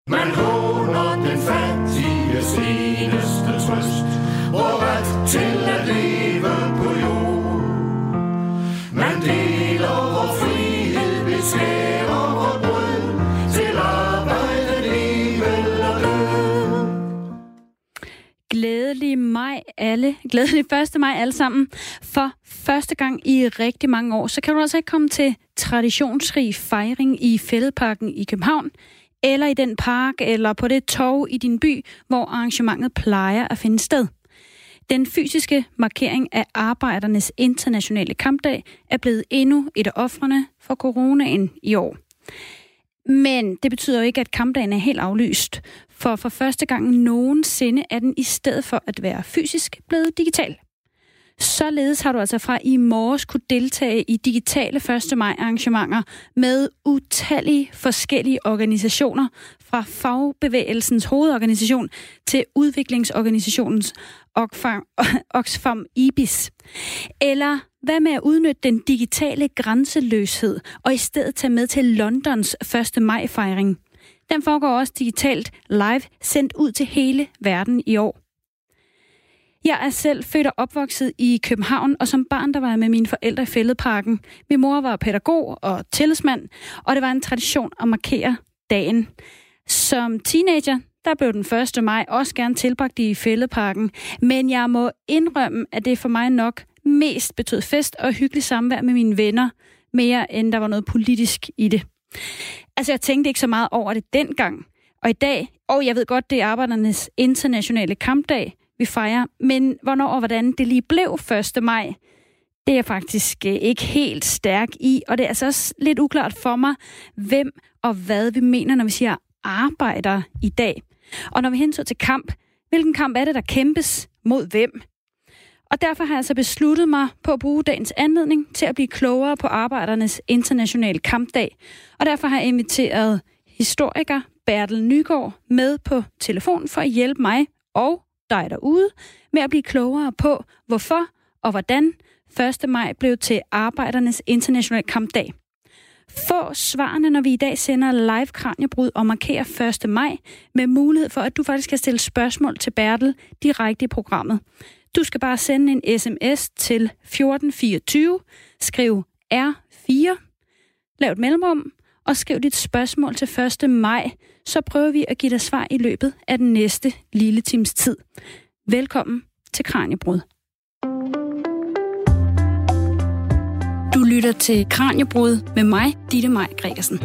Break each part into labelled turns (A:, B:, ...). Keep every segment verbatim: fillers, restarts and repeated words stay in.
A: Man håner den fattiges eneste trøst, vor ret til at leve på jord. Man deler vor frihed, beskærer vort brød, til arbejde, liv eller død.
B: Glædelig maj alle, glædelig første maj alle sammen. For første gang i rigtig mange år, så kan du altså ikke komme til traditionsrig fejring i Fælledparken i København, eller i den park, eller på det torv i din by, hvor arrangementet plejer at finde sted. Den fysiske markering af Arbejdernes Internationale Kampdag er blevet endnu et af ofrene for coronaen i år. Men det betyder jo ikke, at kampdagen er helt aflyst, for for første gang nogensinde er den i stedet for at være fysisk blevet digital. Således har du altså fra i morges kunne deltage i digitale første maj arrangementer med utallige forskellige organisationer, fra fagbevægelsens hovedorganisation til udviklingsorganisationens Oxfam, Oxfam I B I S. Eller hvad med at udnytte den digitale grænseløshed og i stedet tage med til Londons første maj-fejring? Den foregår også digitalt live, sendt ud til hele verden i år. Jeg er selv født og opvokset i København, og som barn der var jeg med mine forældre i Fælledparken. Min mor var pædagog og tillidsmand, og det var en tradition at markere dagen. Som teenager, der blev den første maj også gerne tilbragt i Fælledparken, men jeg må indrømme, at det for mig nok mest betød fest og hyggelig samvær med mine venner, mere end der var noget politisk i det. Altså, jeg tænkte ikke så meget over det dengang, og i dag, og jeg ved godt, det er Arbejdernes Internationale Kampdag, vi fejrer, men hvornår og hvordan det lige blev første maj, det er jeg faktisk ikke helt stærk i, og det er altså også lidt uklart for mig, hvem og hvad vi mener, når vi siger arbejder i dag. Og når vi hensyn til kamp, hvilken kamp er det, der kæmpes mod hvem? Og derfor har jeg altså besluttet mig på at bruge dagens anledning til at blive klogere på Arbejdernes Internationale Kampdag. Og derfor har jeg inviteret historiker Bertel Nygaard med på telefon for at hjælpe mig og dig derude med at blive klogere på, hvorfor og hvordan første maj blev til Arbejdernes Internationale Kampdag. Få svarene, når vi i dag sender live Kraniebrud og markerer første maj, med mulighed for, at du faktisk kan stille spørgsmål til Bertel direkte i programmet. Du skal bare sende en sms til fjorten fireogtyve, skriv R fire, lav et mellemrum og skriv dit spørgsmål til første maj, så prøver vi at give dig svar i løbet af den næste lille times tid. Velkommen til Kraniebrud. Du lytter til Kraniebrud med mig, Ditte Maj Gregersen.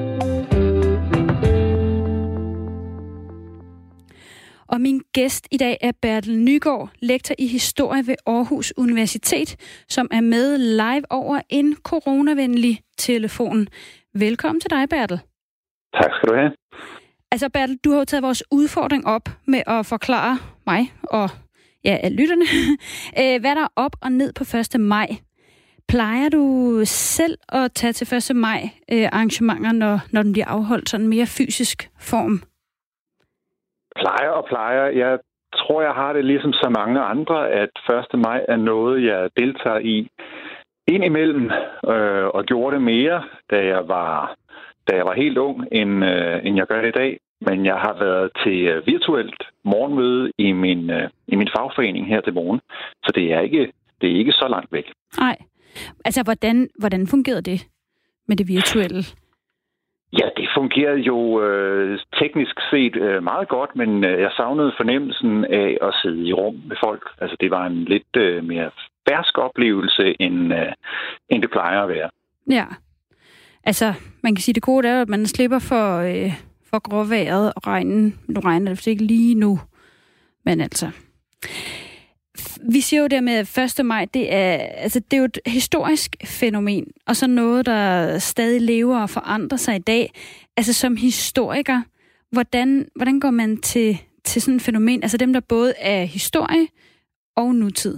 B: Og min gæst i dag er Bertel Nygaard, lektor i historie ved Aarhus Universitet, som er med live over en coronavenlig telefon. Velkommen til dig, Bertel.
C: Tak skal du have.
B: Altså, Bertel, du har jo taget vores udfordring op med at forklare mig og ja, lytterne, hvad der er op og ned på første maj. Plejer du selv at tage til første maj arrangementer, når, når den bliver afholdt sådan mere fysisk form?
C: Plejer og plejer. Jeg tror, jeg har det ligesom så mange andre, at første maj er noget, jeg deltager i indimellem, øh, og gjorde det mere, da jeg var, da jeg var helt ung, end, øh, end jeg gør i dag. Men jeg har været til øh, virtuelt morgenmøde i min, øh, i min fagforening her til morgen, så det er ikke, det er ikke så langt væk.
B: Nej. Altså, hvordan, hvordan fungerede det med det virtuelle?
C: Ja, det fungerede jo øh, teknisk set øh, meget godt, men øh, jeg savnede fornemmelsen af at sidde i rum med folk. Altså, det var en lidt øh, mere fersk oplevelse, end, øh, end det plejer at være. Ja,
B: altså, man kan sige, det gode er, at man slipper for, øh, for gråvejret og regnen. Nu regner det ikke lige nu, men altså... Vi siger jo det med første maj, det er, altså, det er jo et historisk fænomen, og så noget, der stadig lever og forandrer sig i dag. Altså som historiker, hvordan, hvordan går man til, til sådan et fænomen? Altså dem, der både er historie og nutid.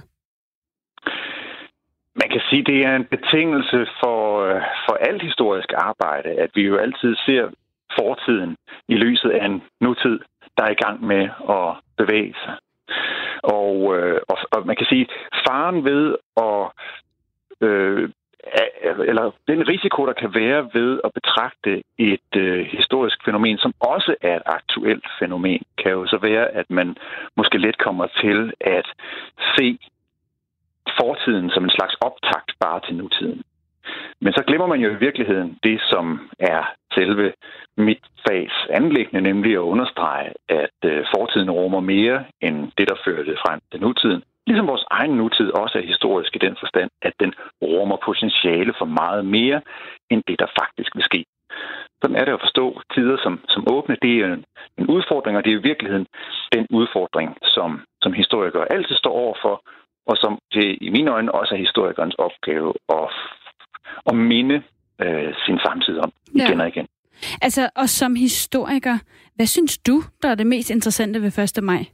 C: Man kan sige, det er en betingelse for, for alt historisk arbejde, at vi jo altid ser fortiden i lyset af en nutid, der er i gang med at bevæge sig. Og, øh, og, og man kan sige, faren ved at, øh, eller den risiko, der kan være ved at betragte et øh, historisk fænomen, som også er et aktuelt fænomen, kan jo så være, at man måske let kommer til at se fortiden som en slags optakt bare til nutiden. Men så glemmer man jo i virkeligheden det, som er selve mit fags anliggende, nemlig at understrege, at øh, fortiden rummer mere end det, der fører det frem til nutiden. Ligesom vores egen nutid også er historisk i den forstand, at den rummer potentiale for meget mere end det, der faktisk vil ske. Sådan er det at forstå tider som, som åbne. Det er en, en udfordring, og det er i virkeligheden den udfordring, som, som historikere altid står overfor, og som det i mine øjne også er historikernes opgave at, at minde øh, sin samtid om igen ja. og igen.
B: Altså, og som historiker, hvad synes du, der er det mest interessante ved første maj?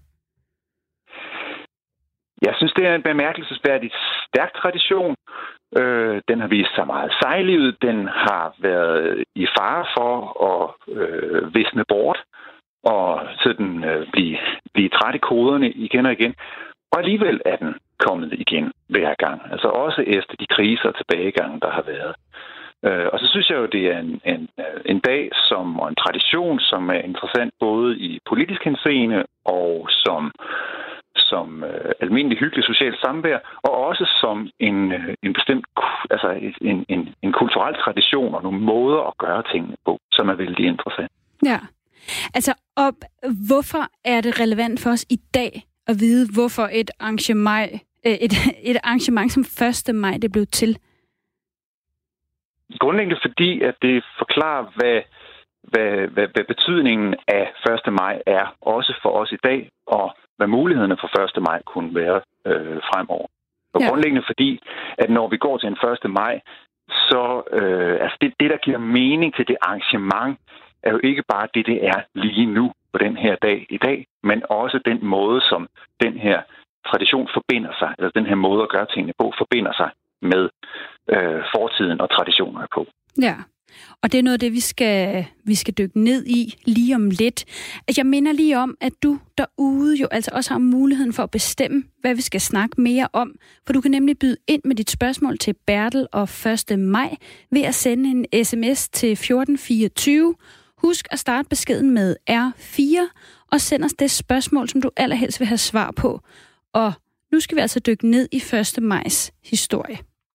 C: Jeg synes, det er en bemærkelsesværdig stærk tradition. Øh, den har vist sig meget sejlivet. Den har været i fare for at øh, visne bort og sådan øh, blive, blive træt i koderne igen og igen. Og alligevel er den kommet igen hver gang. Altså også efter de kriser og tilbagegange, der har været. Øh, og så synes jeg jo, det er en, en, en dag som, og en tradition, som er interessant både i politisk henseende og som... som øh, almindelig hyggelig social samvær, og også som en, øh, en bestemt altså en, en, en kulturel tradition og nogle måder at gøre tingene på, som er vældig interessant.
B: Ja, altså og hvorfor er det relevant for os i dag at vide, hvorfor et arrangement, øh, et, et arrangement som første maj det blev til?
C: Grundlæggende fordi, at det forklarer, hvad, hvad, hvad, hvad betydningen af første maj er, også for os i dag, og hvad mulighederne for første maj kunne være øh, fremover. Og ja. Grundlæggende fordi, at når vi går til en første maj, så øh, altså det, det, der giver mening til det arrangement, er jo ikke bare det, det er lige nu på den her dag i dag, men også den måde, som den her tradition forbinder sig, eller den her måde at gøre tingene på, forbinder sig med øh, fortiden og traditionerne på.
B: Ja. Og det er noget af det, vi skal, vi skal dykke ned i lige om lidt. Jeg minder lige om, at du derude jo altså også har muligheden for at bestemme, hvad vi skal snakke mere om. For du kan nemlig byde ind med dit spørgsmål til Bertel og første maj ved at sende en sms til fjorten fireogtyve. Husk at starte beskeden med R fire og send os det spørgsmål, som du allerhelst vil have svar på. Og nu skal vi altså dykke ned i første majs historie.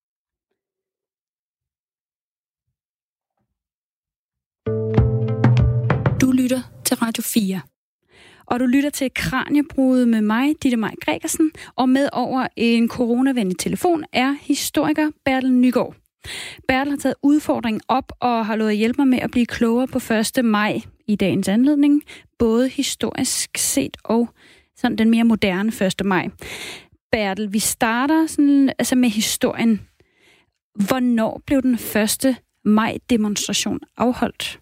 B: Du lytter til Radio fire. Og du lytter til Kraniebruddet med mig, Ditte Maj Gregersen, og med over en coronavenlig telefon er historiker Bertel Nygaard. Bertel har taget udfordringen op og har lovet at hjælpe mig med at blive klogere på første maj i dagens anledning, både historisk set og sådan den mere moderne første maj. Bertel, vi starter sådan, altså med historien. Hvornår blev den første maj-demonstration afholdt?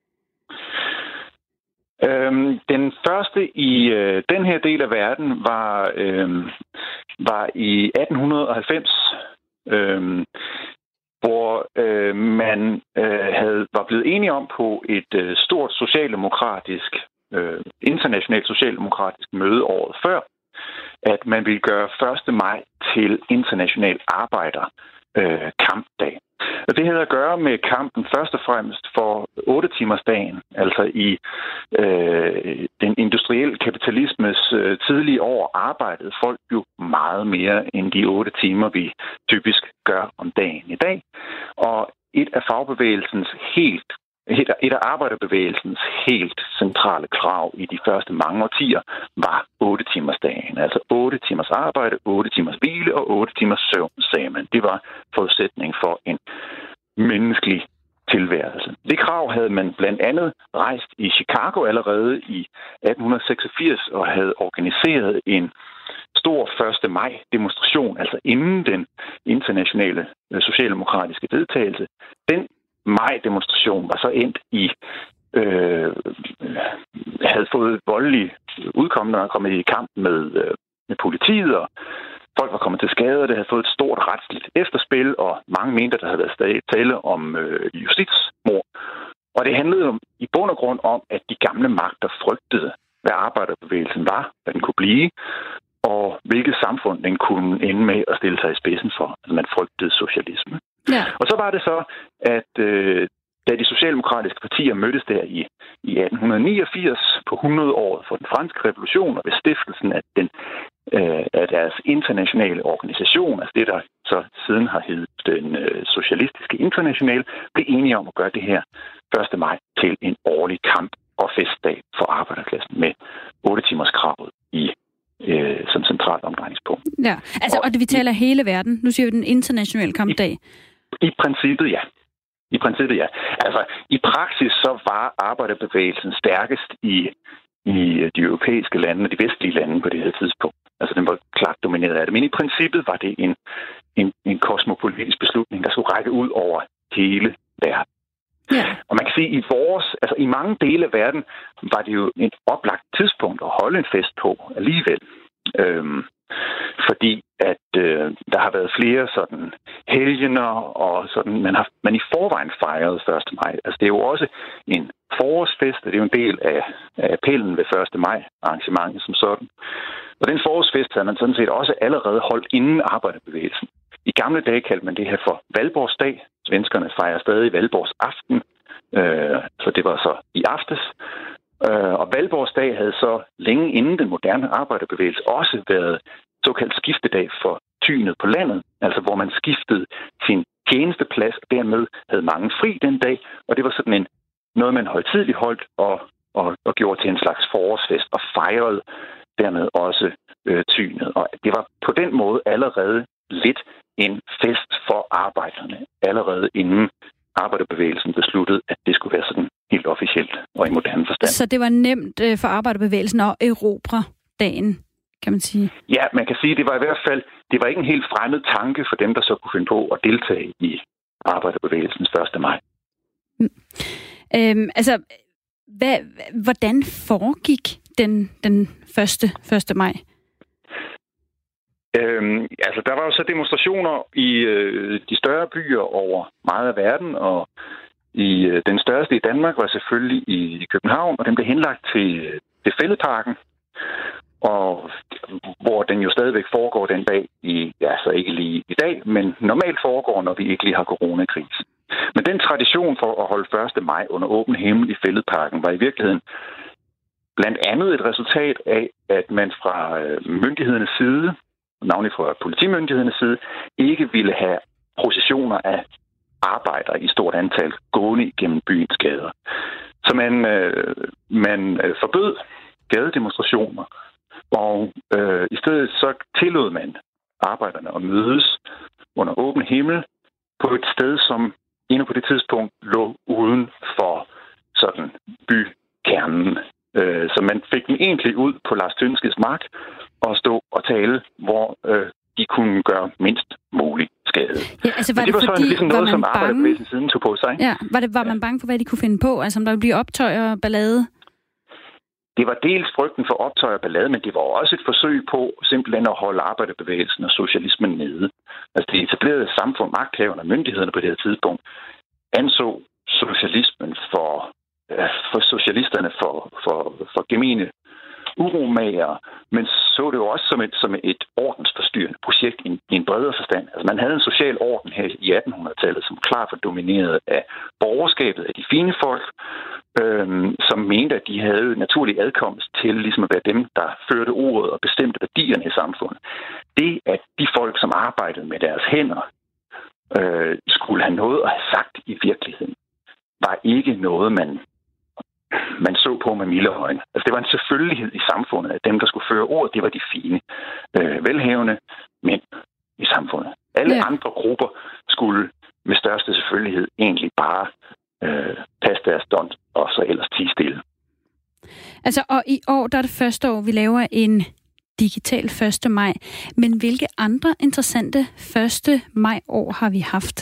C: Øhm, den første i øh, den her del af verden var, øh, var i atten halvfems, øh, hvor øh, man øh, havde, var blevet enige om på et øh, stort socialdemokratisk, øh, internationalt socialdemokratisk møde året før, at man ville gøre første maj til international arbejder øh, kampdag. Og det havde at gøre med kampen først og fremmest for otte timers dagen, altså i øh, den industrielle kapitalismes øh, tidlige år arbejdede folk jo meget mere end de otte timer, vi typisk gør om dagen i dag. Og et af fagbevægelsens helt Et af, et af arbejderbevægelsens helt centrale krav i de første mange årtier var otte timers dagen. Altså otte timers arbejde, otte timers hvile og otte timers søvn, sagde man. Det var forudsætning for en menneskelig tilværelse. Det krav havde man blandt andet rejst i Chicago allerede i atten seksogfirs og havde organiseret en stor første maj demonstration, altså inden den internationale socialdemokratiske vedtagelse. Den maj-demonstration var så endt i, øh, havde fået voldelige udkomme, og kommet i kamp med, øh, med politiet, og folk var kommet til skade, og det havde fået et stort retsligt efterspil, og mange mente, der havde været stadig tale om øh, justitsmord. Og det handlede om, i bund og grund om, at de gamle magter frygtede, hvad arbejderbevægelsen var, hvad den kunne blive, og hvilket samfund den kunne ende med at stille sig i spidsen for. Altså man frygtede socialisme.
B: Ja.
C: Og så var det så, at øh, da de socialdemokratiske partier mødtes der i, i atten niogfirs på hundrede-året for den franske revolution og ved stiftelsen af, den, øh, af deres internationale organisation, altså det, der så siden har heddet den øh, socialistiske internationale, blev enige om at gøre det her første maj til en årlig kamp og festdag for arbejderklassen med otte timers kravet i øh, som centralt omdrejningspunkt.
B: Ja, altså, og, og det vi taler hele verden. Nu siger vi den internationale kampdag.
C: I, i princippet, ja. I princippet, ja. Altså, i praksis så var arbejderbevægelsen stærkest i, i de europæiske lande og de vestlige lande på det her tidspunkt. Altså, den var klart domineret af det. Men i princippet var det en, en, en kosmopolitisk beslutning, der skulle række ud over hele verden.
B: Ja.
C: Og man kan sige, at i vores, altså i mange dele af verden, var det jo et oplagt tidspunkt at holde en fest på alligevel. Øhm, fordi at øh, der har været flere sådan helgener, og sådan, man har man i forvejen fejret første maj. Altså det er jo også en forårsfest, og det er jo en del af, af appellen ved første maj arrangementet som sådan. Og den forårsfest havde man sådan set også allerede holdt inden arbejderbevægelsen. I gamle dage kaldte man det her for Valborgsdag. Svenskerne fejrer stadig Valborgs aften, øh, så det var så i aftes. Øh, og Valborgsdag havde så længe inden den moderne arbejderbevægelse også været såkaldt skiftedag for tynet på landet, altså hvor man skiftede sin tjenesteplads, og dermed havde mange fri den dag, og det var sådan en noget, man højtideligt holdt og, og, og gjorde til en slags forårsfest, og fejrede dermed også øh, tynet. Og det var på den måde allerede lidt en fest for arbejderne, allerede inden arbejderbevægelsen besluttede, at det skulle være sådan helt officielt og i moderne forstand.
B: Så det var nemt øh, for arbejderbevægelsen at erobre dagen, kan man sige? Ja,
C: man kan sige, det var i hvert fald, det var ikke en helt fremmed tanke for dem, der så kunne finde på at deltage i arbejderbevægelsens første maj.
B: Mm. Øhm, altså, hvad, hvordan foregik den, den første, første maj?
C: Øhm, altså, der var jo så demonstrationer i øh, de større byer over meget af verden, og i øh, den største i Danmark var selvfølgelig i København, og den blev henlagt til, til Fælledparken, og hvor den jo stadigvæk foregår den dag, i, ja, så ikke lige i dag, men normalt foregår, når vi ikke lige har coronakrise. Men den tradition for at holde første maj under åben himmel i Fælledparken var i virkeligheden blandt andet et resultat af, at man fra øh, myndighedernes side, navnlig fra politimyndighedernes side, ikke ville have processioner af arbejdere i stort antal gående igennem byens gader. Så man, øh, man øh, forbød gadedemonstrationer, og øh, i stedet så tillod man arbejderne at mødes under åben himmel på et sted, som endnu på det tidspunkt lå uden for sådan bykernen. Øh, så man fik dem egentlig ud på Lars Tønskeds mark og stå og tale, hvor øh, de kunne gøre mindst muligt skade.
B: Ja, altså var det,
C: det var
B: fordi,
C: sådan ligesom noget, som
B: bange...
C: arbejderbevægelsen siden tog på sig.
B: Ja, var, det, var man bange for, hvad de kunne finde på? Altså om der ville blive optøj og ballade?
C: Det var dels frygten for optøj og ballade, men det var også et forsøg på simpelthen at holde arbejderbevægelsen og socialismen nede. Altså det etablerede samfund, magthaverne og myndighederne på det her tidspunkt anså socialismen for, øh, for socialisterne for, for, for gemene uromager, men så det jo også som et, som et ordensforstyrrende projekt i, i en bredere forstand. Altså man havde en social orden her i attenhundredetallet, som klart var domineret af borgerskabet, af de fine folk, øhm, som mente, at de havde naturlig adkomst til ligesom at være dem, der førte ordet og bestemte værdierne i samfundet. Det, at de folk, som arbejdede med deres hænder, øh, skulle have noget at have sagt i virkeligheden, var ikke noget, man man så på med milde øjne. Altså, det var en selvfølgelighed i samfundet, at dem, der skulle føre ordet, det var de fine, øh, velhavende mænd i samfundet. Alle ja. andre grupper skulle med største selvfølgelighed egentlig bare øh, passe deres dont og så ellers tie stille.
B: Altså, og i år, der er det første år, vi laver en digital første maj. Men hvilke andre interessante første maj-år har vi haft?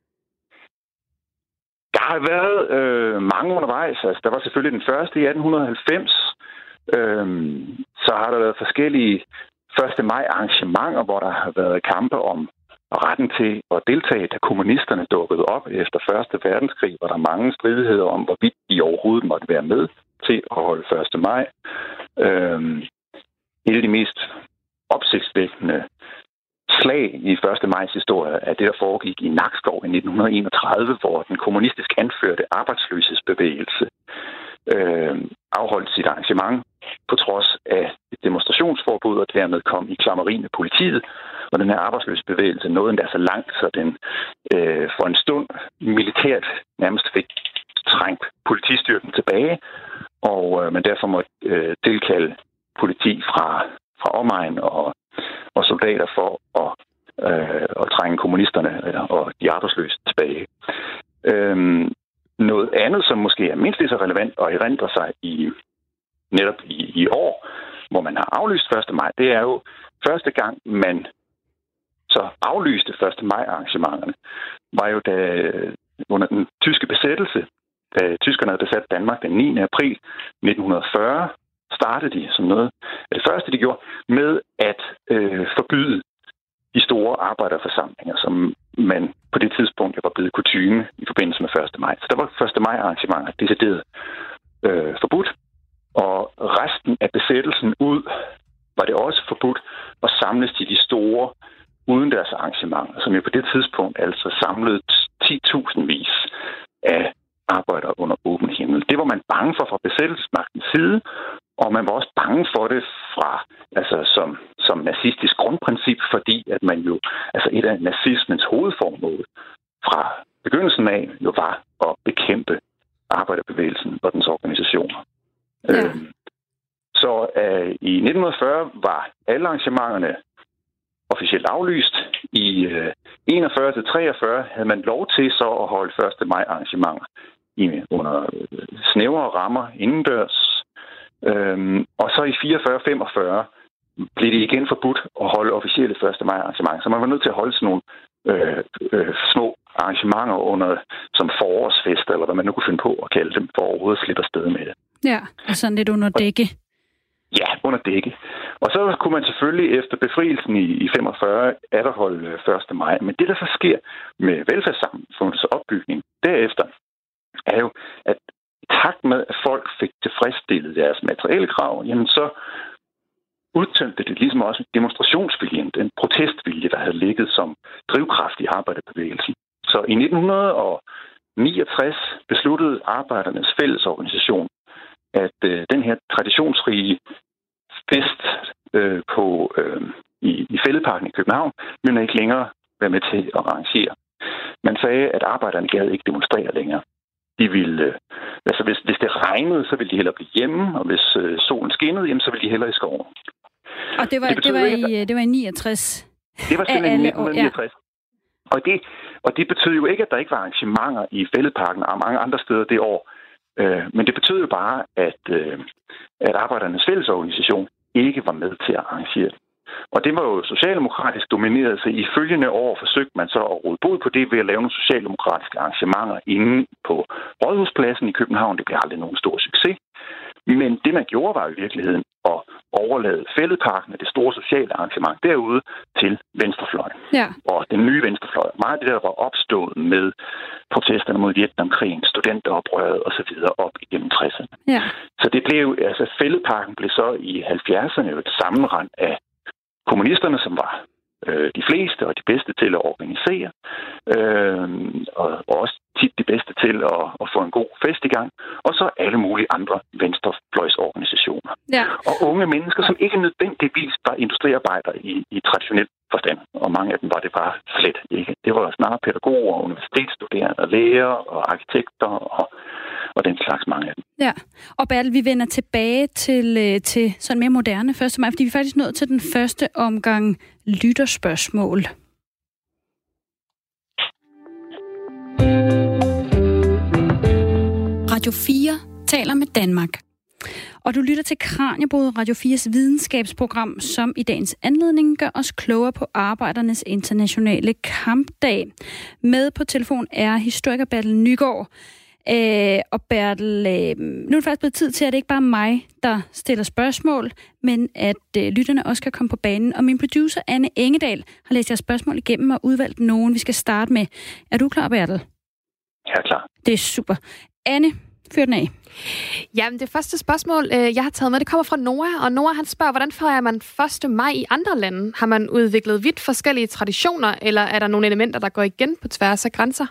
C: Der har været øh, mange undervejs. Altså, der var selvfølgelig den første i atten halvfems. Øhm, så har der været forskellige første maj arrangementer, hvor der har været kampe om retten til at deltage, da kommunisterne dukkede op efter første verdenskrig, hvor der er mange stridigheder om, hvorvidt de overhovedet måtte være med til at holde første maj. Øhm, et af de mest opsigtsvækkende slag i første majs historie af det, der foregik i Nakskov i nitten enogtredive, hvor den kommunistisk anførte arbejdsløshedsbevægelse øh, afholdt sit arrangement på trods af et demonstrationsforbud, og dermed kom i klammeri med politiet. Og den her arbejdsløshedsbevægelse nåede endda så langt, så den øh, for en stund militært nærmest fik trængt politistyrken tilbage, og øh, man derfor måtte øh, tilkalde politi fra, fra omegn og, og soldater for at, øh, at trænge kommunisterne og de arbejdsløse tilbage. Øhm, noget andet, som måske er mindst lige så relevant og erindrer sig i netop i, i år, hvor man har aflyst første maj, det er jo første gang, man så aflyste første maj arrangementerne, var jo da under den tyske besættelse, da tyskerne havde besat Danmark den niende april nitten fyrre, startede de som noget af det første, de gjorde, med at øh, forbyde de store arbejderforsamlinger, som man på det tidspunkt var blevet kutyme i forbindelse med første maj. Så der var første maj arrangementer decideret øh, forbudt, og resten af besættelsen ud var det også forbudt at samles til de store udendørs arrangementer, som jo på det tidspunkt altså samlede ti tusind vis af arbejdere under åben himmel. Det var man bange for fra besættelsesmagtens side, og man var også bange for det fra, altså som, som nazistisk grundprincip, fordi at man jo, altså et af nazismens hovedformål fra begyndelsen af jo var at bekæmpe arbejderbevægelsen og dens organisationer. Ja. Øhm, så øh, i nitten fyrre var alle arrangementerne officielt aflyst. I øh, enogfyrre til treogfyrre havde man lov til så at holde første maj arrangementer i, under øh, snævre rammer indendørs. Øhm, og så i fireogfyrre til femogfyrre blev det igen forbudt at holde officielle første maj arrangementer. Så man var nødt til at holde sådan nogle øh, øh, små arrangementer under, som forårsfest, eller hvad man nu kunne finde på at kalde dem, for overhovedet at slippe afsted med det.
B: Ja, altså lidt under dække.
C: Ja, under dække. Og så kunne man selvfølgelig efter befrielsen i, i femogfyrre atterholde første maj. Men det, der så sker med velfærdssamfundets opbygning derefter, er jo, at i takt med, at folk fik tilfredsstillet deres materielle krav, jamen så udtømte det ligesom også demonstrationsviljen, den protestvilje, der havde ligget som drivkraft i arbejderbevægelsen. Så i nitten niogtres besluttede Arbejdernes Fællesorganisation, at øh, den her traditionsrige fest øh, på, øh, i, i Fælledparken i København ville man ikke længere være med til at arrangere. Man sagde, at arbejderne gad ikke demonstrere længere. De ville, øh, altså hvis, hvis det regnede, så ville de hellere blive hjemme, og hvis øh, solen skinnede, jamen, så ville de hellere i skoven.
B: Og det var, det det var, i, det var i niogtres?
C: Det var simpelthen i nitten niogtres. Ja. Og, det, og det betød jo ikke, at der ikke var arrangementer i Fælledparken og mange andre steder det år. Øh, men det betød jo bare, at, øh, at Arbejdernes Fællesorganisation ikke var med til at arrangere det. Og det var jo socialdemokratisk domineret, så i følgende år forsøgte man så at råde bod på det ved at lave nogle socialdemokratiske arrangementer inde på Rådhuspladsen i København. Det blev aldrig nogen stor succes. Men det, man gjorde, var i virkeligheden at overlade Fælledparken og det store sociale arrangement derude til venstrefløjen.
B: Ja. Og
C: den nye venstrefløj. Meget af det, der var opstået med protesterne mod Vietnamkrigen, studenteroprøret osv. op igennem tresserne.
B: Ja.
C: Så det blev, altså Fælledparken blev så i halvfjerdserne jo et sammenrend af kommunisterne, som var øh, de fleste og de bedste til at organisere, øh, og, og også tit de bedste til at, at få en god fest i gang, og så alle mulige andre venstrefløjsorganisationer.
B: Ja.
C: Og unge mennesker, som ikke nødvendigvis var industriarbejdere i, i traditionel forstand, og mange af dem var det bare slet ikke. Det var snarere pædagoger, universitetsstuderende, læger og arkitekter og, og den slags mange af dem.
B: Ja, og Bertel, vi vender tilbage til, til sådan mere moderne første maj, fordi vi er faktisk nået til den første omgang lytterspørgsmål. Radio fire taler med Danmark. Og du lytter til Kraniebrud, Radio fires videnskabsprogram, som i dagens anledning gør os klogere på Arbejdernes Internationale Kampdag. Med på telefon er historiker Bertel Nygaard. Øh, og Bertel, øh, nu er det faktisk blevet tid til, at det ikke bare er mig, der stiller spørgsmål, men at øh, lytterne også kan komme på banen. Og min producer, Anne Engedal, har læst jeres spørgsmål igennem og udvalgt nogen, vi skal starte med. Er du klar, Bertel?
C: Jeg er klar.
B: Det er super. Anne Fyr den af.
D: Jamen, det første spørgsmål, jeg har taget med, det kommer fra Noah, og Noah han spørger, hvordan fejrer man første maj i andre lande? Har man udviklet vidt forskellige traditioner, eller er der nogle elementer, der går igen på tværs af grænser?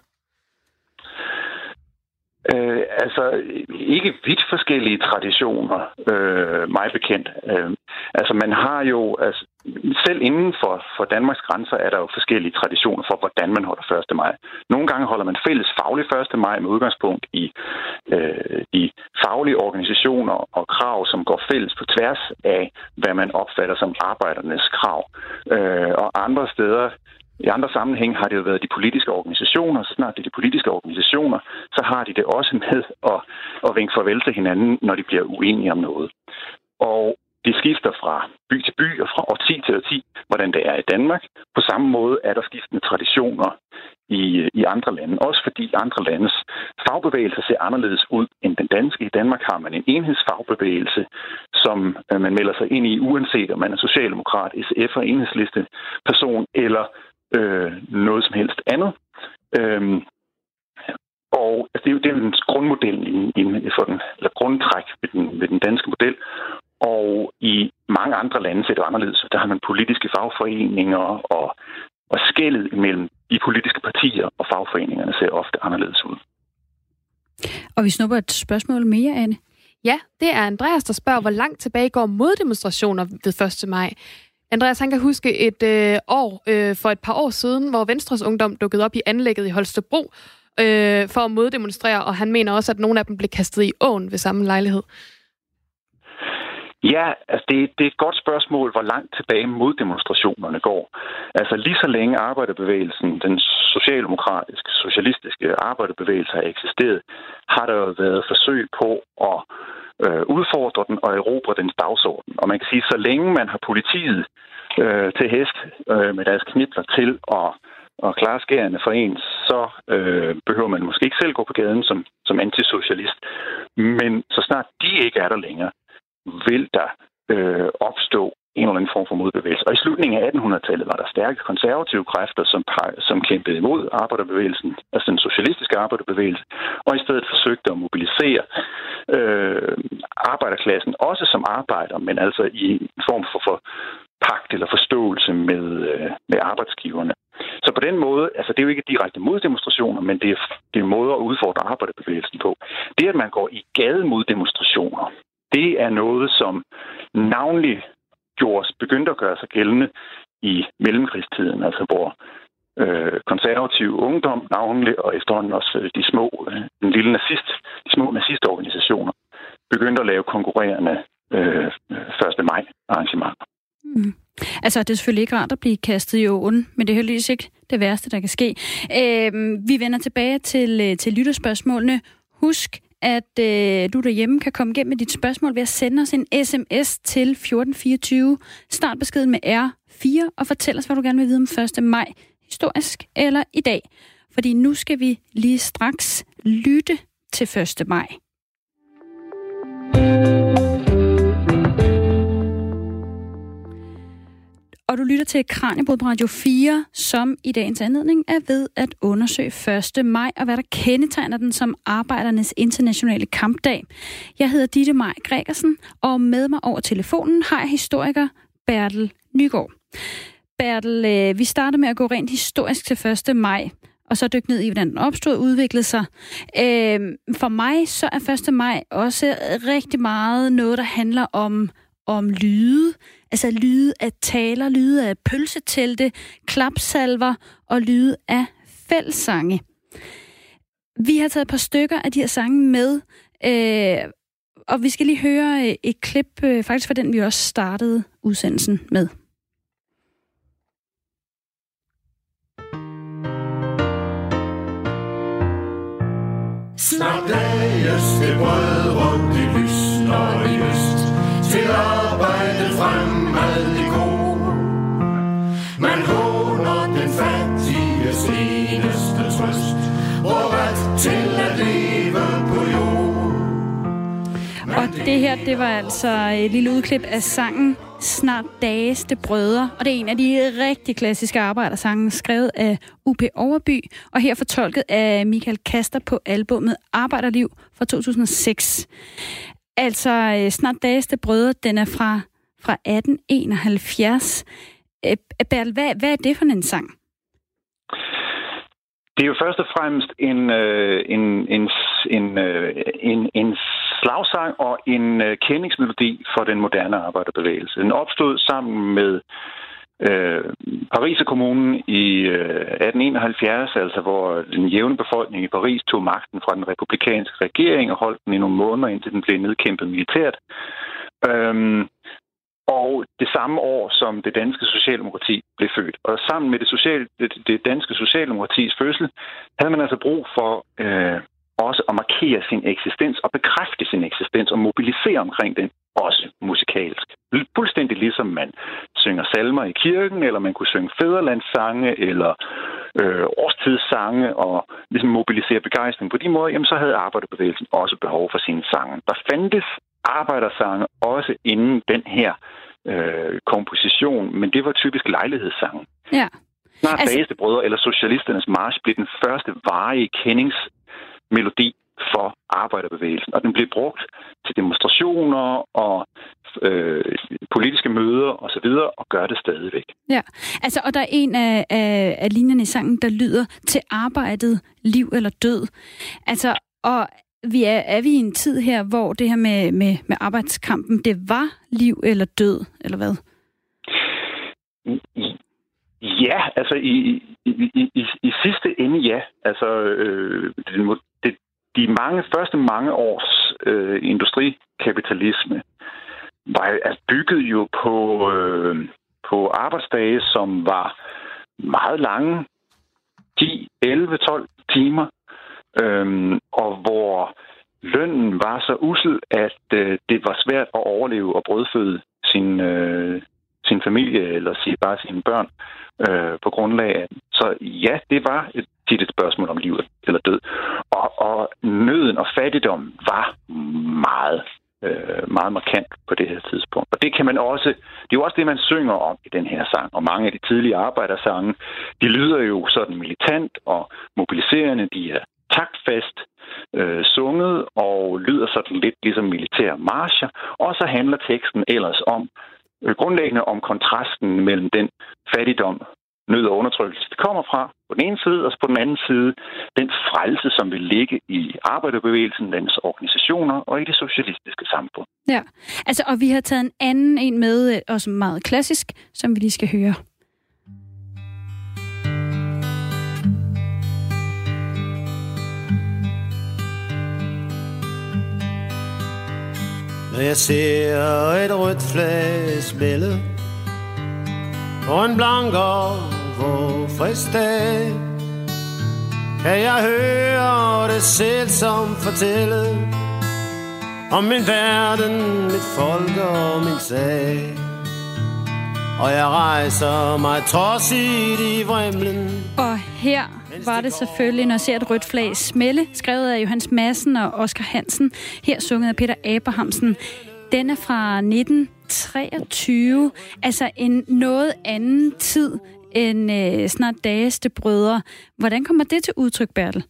C: Øh, altså, ikke vidt forskellige traditioner, øh, mig bekendt. Øh, altså, man har jo, altså, selv inden for, for Danmarks grænser er der jo forskellige traditioner for, hvordan man holder første maj. Nogle gange holder man fælles faglig første maj med udgangspunkt i, øh, i faglige organisationer og krav, som går fælles på tværs af, hvad man opfatter som arbejdernes krav. Øh, og andre steder, i andre sammenhæng har det jo været de politiske organisationer. Så snart det er de politiske organisationer, så har de det også med at, at vinke farvel til hinanden, når de bliver uenige om noget. Og det skifter fra by til by og fra årti til årti, hvordan det er i Danmark. På samme måde er der skiftende traditioner i, i andre lande. Også fordi andre landes fagbevægelser ser anderledes ud end den danske. I Danmark har man en enhedsfagbevægelse, som man melder sig ind i, uanset om man er socialdemokrat, S F og enhedsliste person eller Øh, noget som helst andet. Øhm, og altså, det er jo, det er jo den grundmodellen i, i, for den, eller grundtræk ved den, ved den danske model. Og i mange andre lande ser det anderledes. Der har man politiske fagforeninger, og, og skellet mellem de politiske partier og fagforeningerne ser ofte anderledes ud.
B: Og vi snupper et spørgsmål mere, Anne.
D: Ja, det er Andreas, der spørger, hvor langt tilbage går moddemonstrationer ved første maj. Andreas, han kan huske et øh, år øh, for et par år siden, hvor Venstres Ungdom dukkede op i anlægget i Holstebro øh, for at moddemonstrere, og han mener også, at nogle af dem blev kastet i åen ved samme lejlighed.
C: Ja, altså det, det er et godt spørgsmål, hvor langt tilbage moddemonstrationerne går. Altså lige så længe arbejderbevægelsen, den socialdemokratiske, socialistiske arbejderbevægelse har eksisteret, har der jo været forsøg på at øh, udfordre den og erobre dens dagsorden. Og man kan sige, så længe man har politiet øh, til hest øh, med deres knibler til at og klare skærende for en, så øh, behøver man måske ikke selv gå på gaden som, som antisocialist. Men så snart de ikke er der længere, vil der øh, opstå en eller anden form for modbevægelse. Og i slutningen af attenhundredetallet var der stærke konservative kræfter, som, som kæmpede imod arbejderbevægelsen, altså den socialistiske arbejderbevægelse, og i stedet forsøgte at mobilisere øh, arbejderklassen, også som arbejder, men altså i en form for, for pagt eller forståelse med, øh, med arbejdsgiverne. Så på den måde, altså det er jo ikke direkte moddemonstrationer, men det er, det er måder at udfordre arbejderbevægelsen på. Det, at man går i gademoddemonstrationer, det er noget, som navnlig gjorde, begyndte at gøre sig gældende i mellemkrigstiden, altså hvor øh, konservativ ungdom navnlig, og efterhånden også de små, øh, den lille nazist, de små nazistorganisationer, begyndte at lave konkurrerende øh, første maj arrangementer.
B: Mm. Altså, det er selvfølgelig ikke rart at blive kastet i åen, men det er heldigvis ikke det værste, der kan ske. Øh, vi vender tilbage til, til lytterspørgsmålene. Husk, at øh, du derhjemme kan komme igennem med dit spørgsmål ved at sende os en sms til fjorten fireogtyve. Start beskeden med R fire og fortæl os, hvad du gerne vil vide om første maj, historisk eller i dag. Fordi nu skal vi lige straks lytte til første maj. Og du lytter til Kraniebrud på Radio fire, som i dagens anledning er ved at undersøge første maj, og hvad der kendetegner den som arbejdernes internationale kampdag. Jeg hedder Ditte Maj Gregersen, og med mig over telefonen har jeg historiker Bertel Nygaard. Bertel, vi starter med at gå rent historisk til første maj, og så dykke ned i, hvordan den opstod og udviklede sig. For mig så er første maj også rigtig meget noget, der handler om, om lyde. Altså lyde af taler, lyde af pølsetelte, klapsalver og lyde af fællssange. Vi har taget et par stykker af de her sange med, øh, og vi skal lige høre et klip, øh, faktisk fra den, vi også startede udsendelsen med.
A: Snart dages det brødre, det lysner i øst, til arbejde fremad i kor. Man håner den fattiges eneste trøst, og ret til at leve på jord.
B: Og det her, det var altså et lille udklip af sangen Snart Dageste Brødre, og det er en af de rigtig klassiske arbejdersange, skrevet af U P Overby, og her fortolket af Michael Kaster på albummet Arbejderliv fra to tusind og seks. Altså, Snart Dageste Brødre, den er fra, fra atten enoghalvfjerds. Bertel, hvad, hvad er det for en sang?
C: Det er jo først og fremmest en, øh, en, en, en, øh, en, en slagsang og en øh, kendingsmelodi for den moderne arbejderbevægelse. Den opstod sammen med øh, Pariserkommunen i øh, atten enoghalvfjerds, altså hvor den jævne befolkning i Paris tog magten fra den republikanske regering og holdt den i nogle måneder, indtil den blev nedkæmpet militært. Øhm, Og det samme år, som det danske socialdemokrati blev født. Og sammen med det, social, det, det danske socialdemokratis fødsel, havde man altså brug for øh, også at markere sin eksistens og bekræfte sin eksistens og mobilisere omkring den, også musikalsk. Fuldstændig ligesom man synger salmer i kirken, eller man kunne synge fædrelandssange, eller øh, årstidssange, og ligesom mobilisere begejstring. På de måder, jamen, så havde arbejderbevægelsen også behov for sine sange. Der fandtes arbejdersange også inden den her øh, komposition, men det var typisk lejlighedssange.
B: Ja.
C: Snart
B: altså...
C: Dageste Brødre eller Socialisternes March blev den første varige kendingsmelodi for arbejderbevægelsen, og den blev brugt til demonstrationer og øh, politiske møder osv., og gør det stadigvæk.
B: Ja, altså, og der er en af, af, af linjerne i sangen, der lyder til arbejdet, liv eller død. Altså, og vi er, er vi i en tid her, hvor det her med, med, med arbejdskampen, det var liv eller død, eller hvad?
C: Ja, altså i, i, i, i sidste ende ja. Altså øh, det, det, de mange, første mange års øh, industrikapitalisme var altså bygget jo på, øh, på arbejdsdage, som var meget lange, ti, elleve, tolv timer, Øhm, og hvor lønnen var så ussel, at øh, det var svært at overleve og brødføde sin, øh, sin familie, eller sige bare sine børn, øh, på grundlag af den. Så ja, det var et, tit et spørgsmål om liv eller død. Og, og nøden og fattigdom var meget, øh, meget markant på det her tidspunkt. Og det kan man også, det er jo også det, man synger om i den her sang. Og mange af de tidlige arbejdersange, de lyder jo sådan militant og mobiliserende, de er taktfast øh, sunget og lyder sådan lidt ligesom militære marcher. Og så handler teksten ellers om øh, grundlæggende om kontrasten mellem den fattigdom, nød og undertrykkelse, det kommer fra på den ene side, og på den anden side den frelse, som vil ligge i arbejderbevægelsen, dens organisationer og i det socialistiske samfund.
B: Ja, altså, og vi har taget en anden en med, også meget klassisk, som vi lige skal høre.
E: Når jeg ser et rødt flag smælde på en blank og vårfrisk dag, kan jeg høre det selv som fortælle om min verden, mit folk og min sag. Og jeg rejser mig trodsigt i vrimlen.
B: Og her var det selvfølgelig, når jeg ser et rødt flag smælde, skrevet af Johannes Madsen og Oscar Hansen, her sunget af Peter Abrahamsen. Den er fra nitten treogtyve, altså en noget anden tid end øh, Snart Dageste Brødre. Hvordan kommer det til udtryk, Bertel?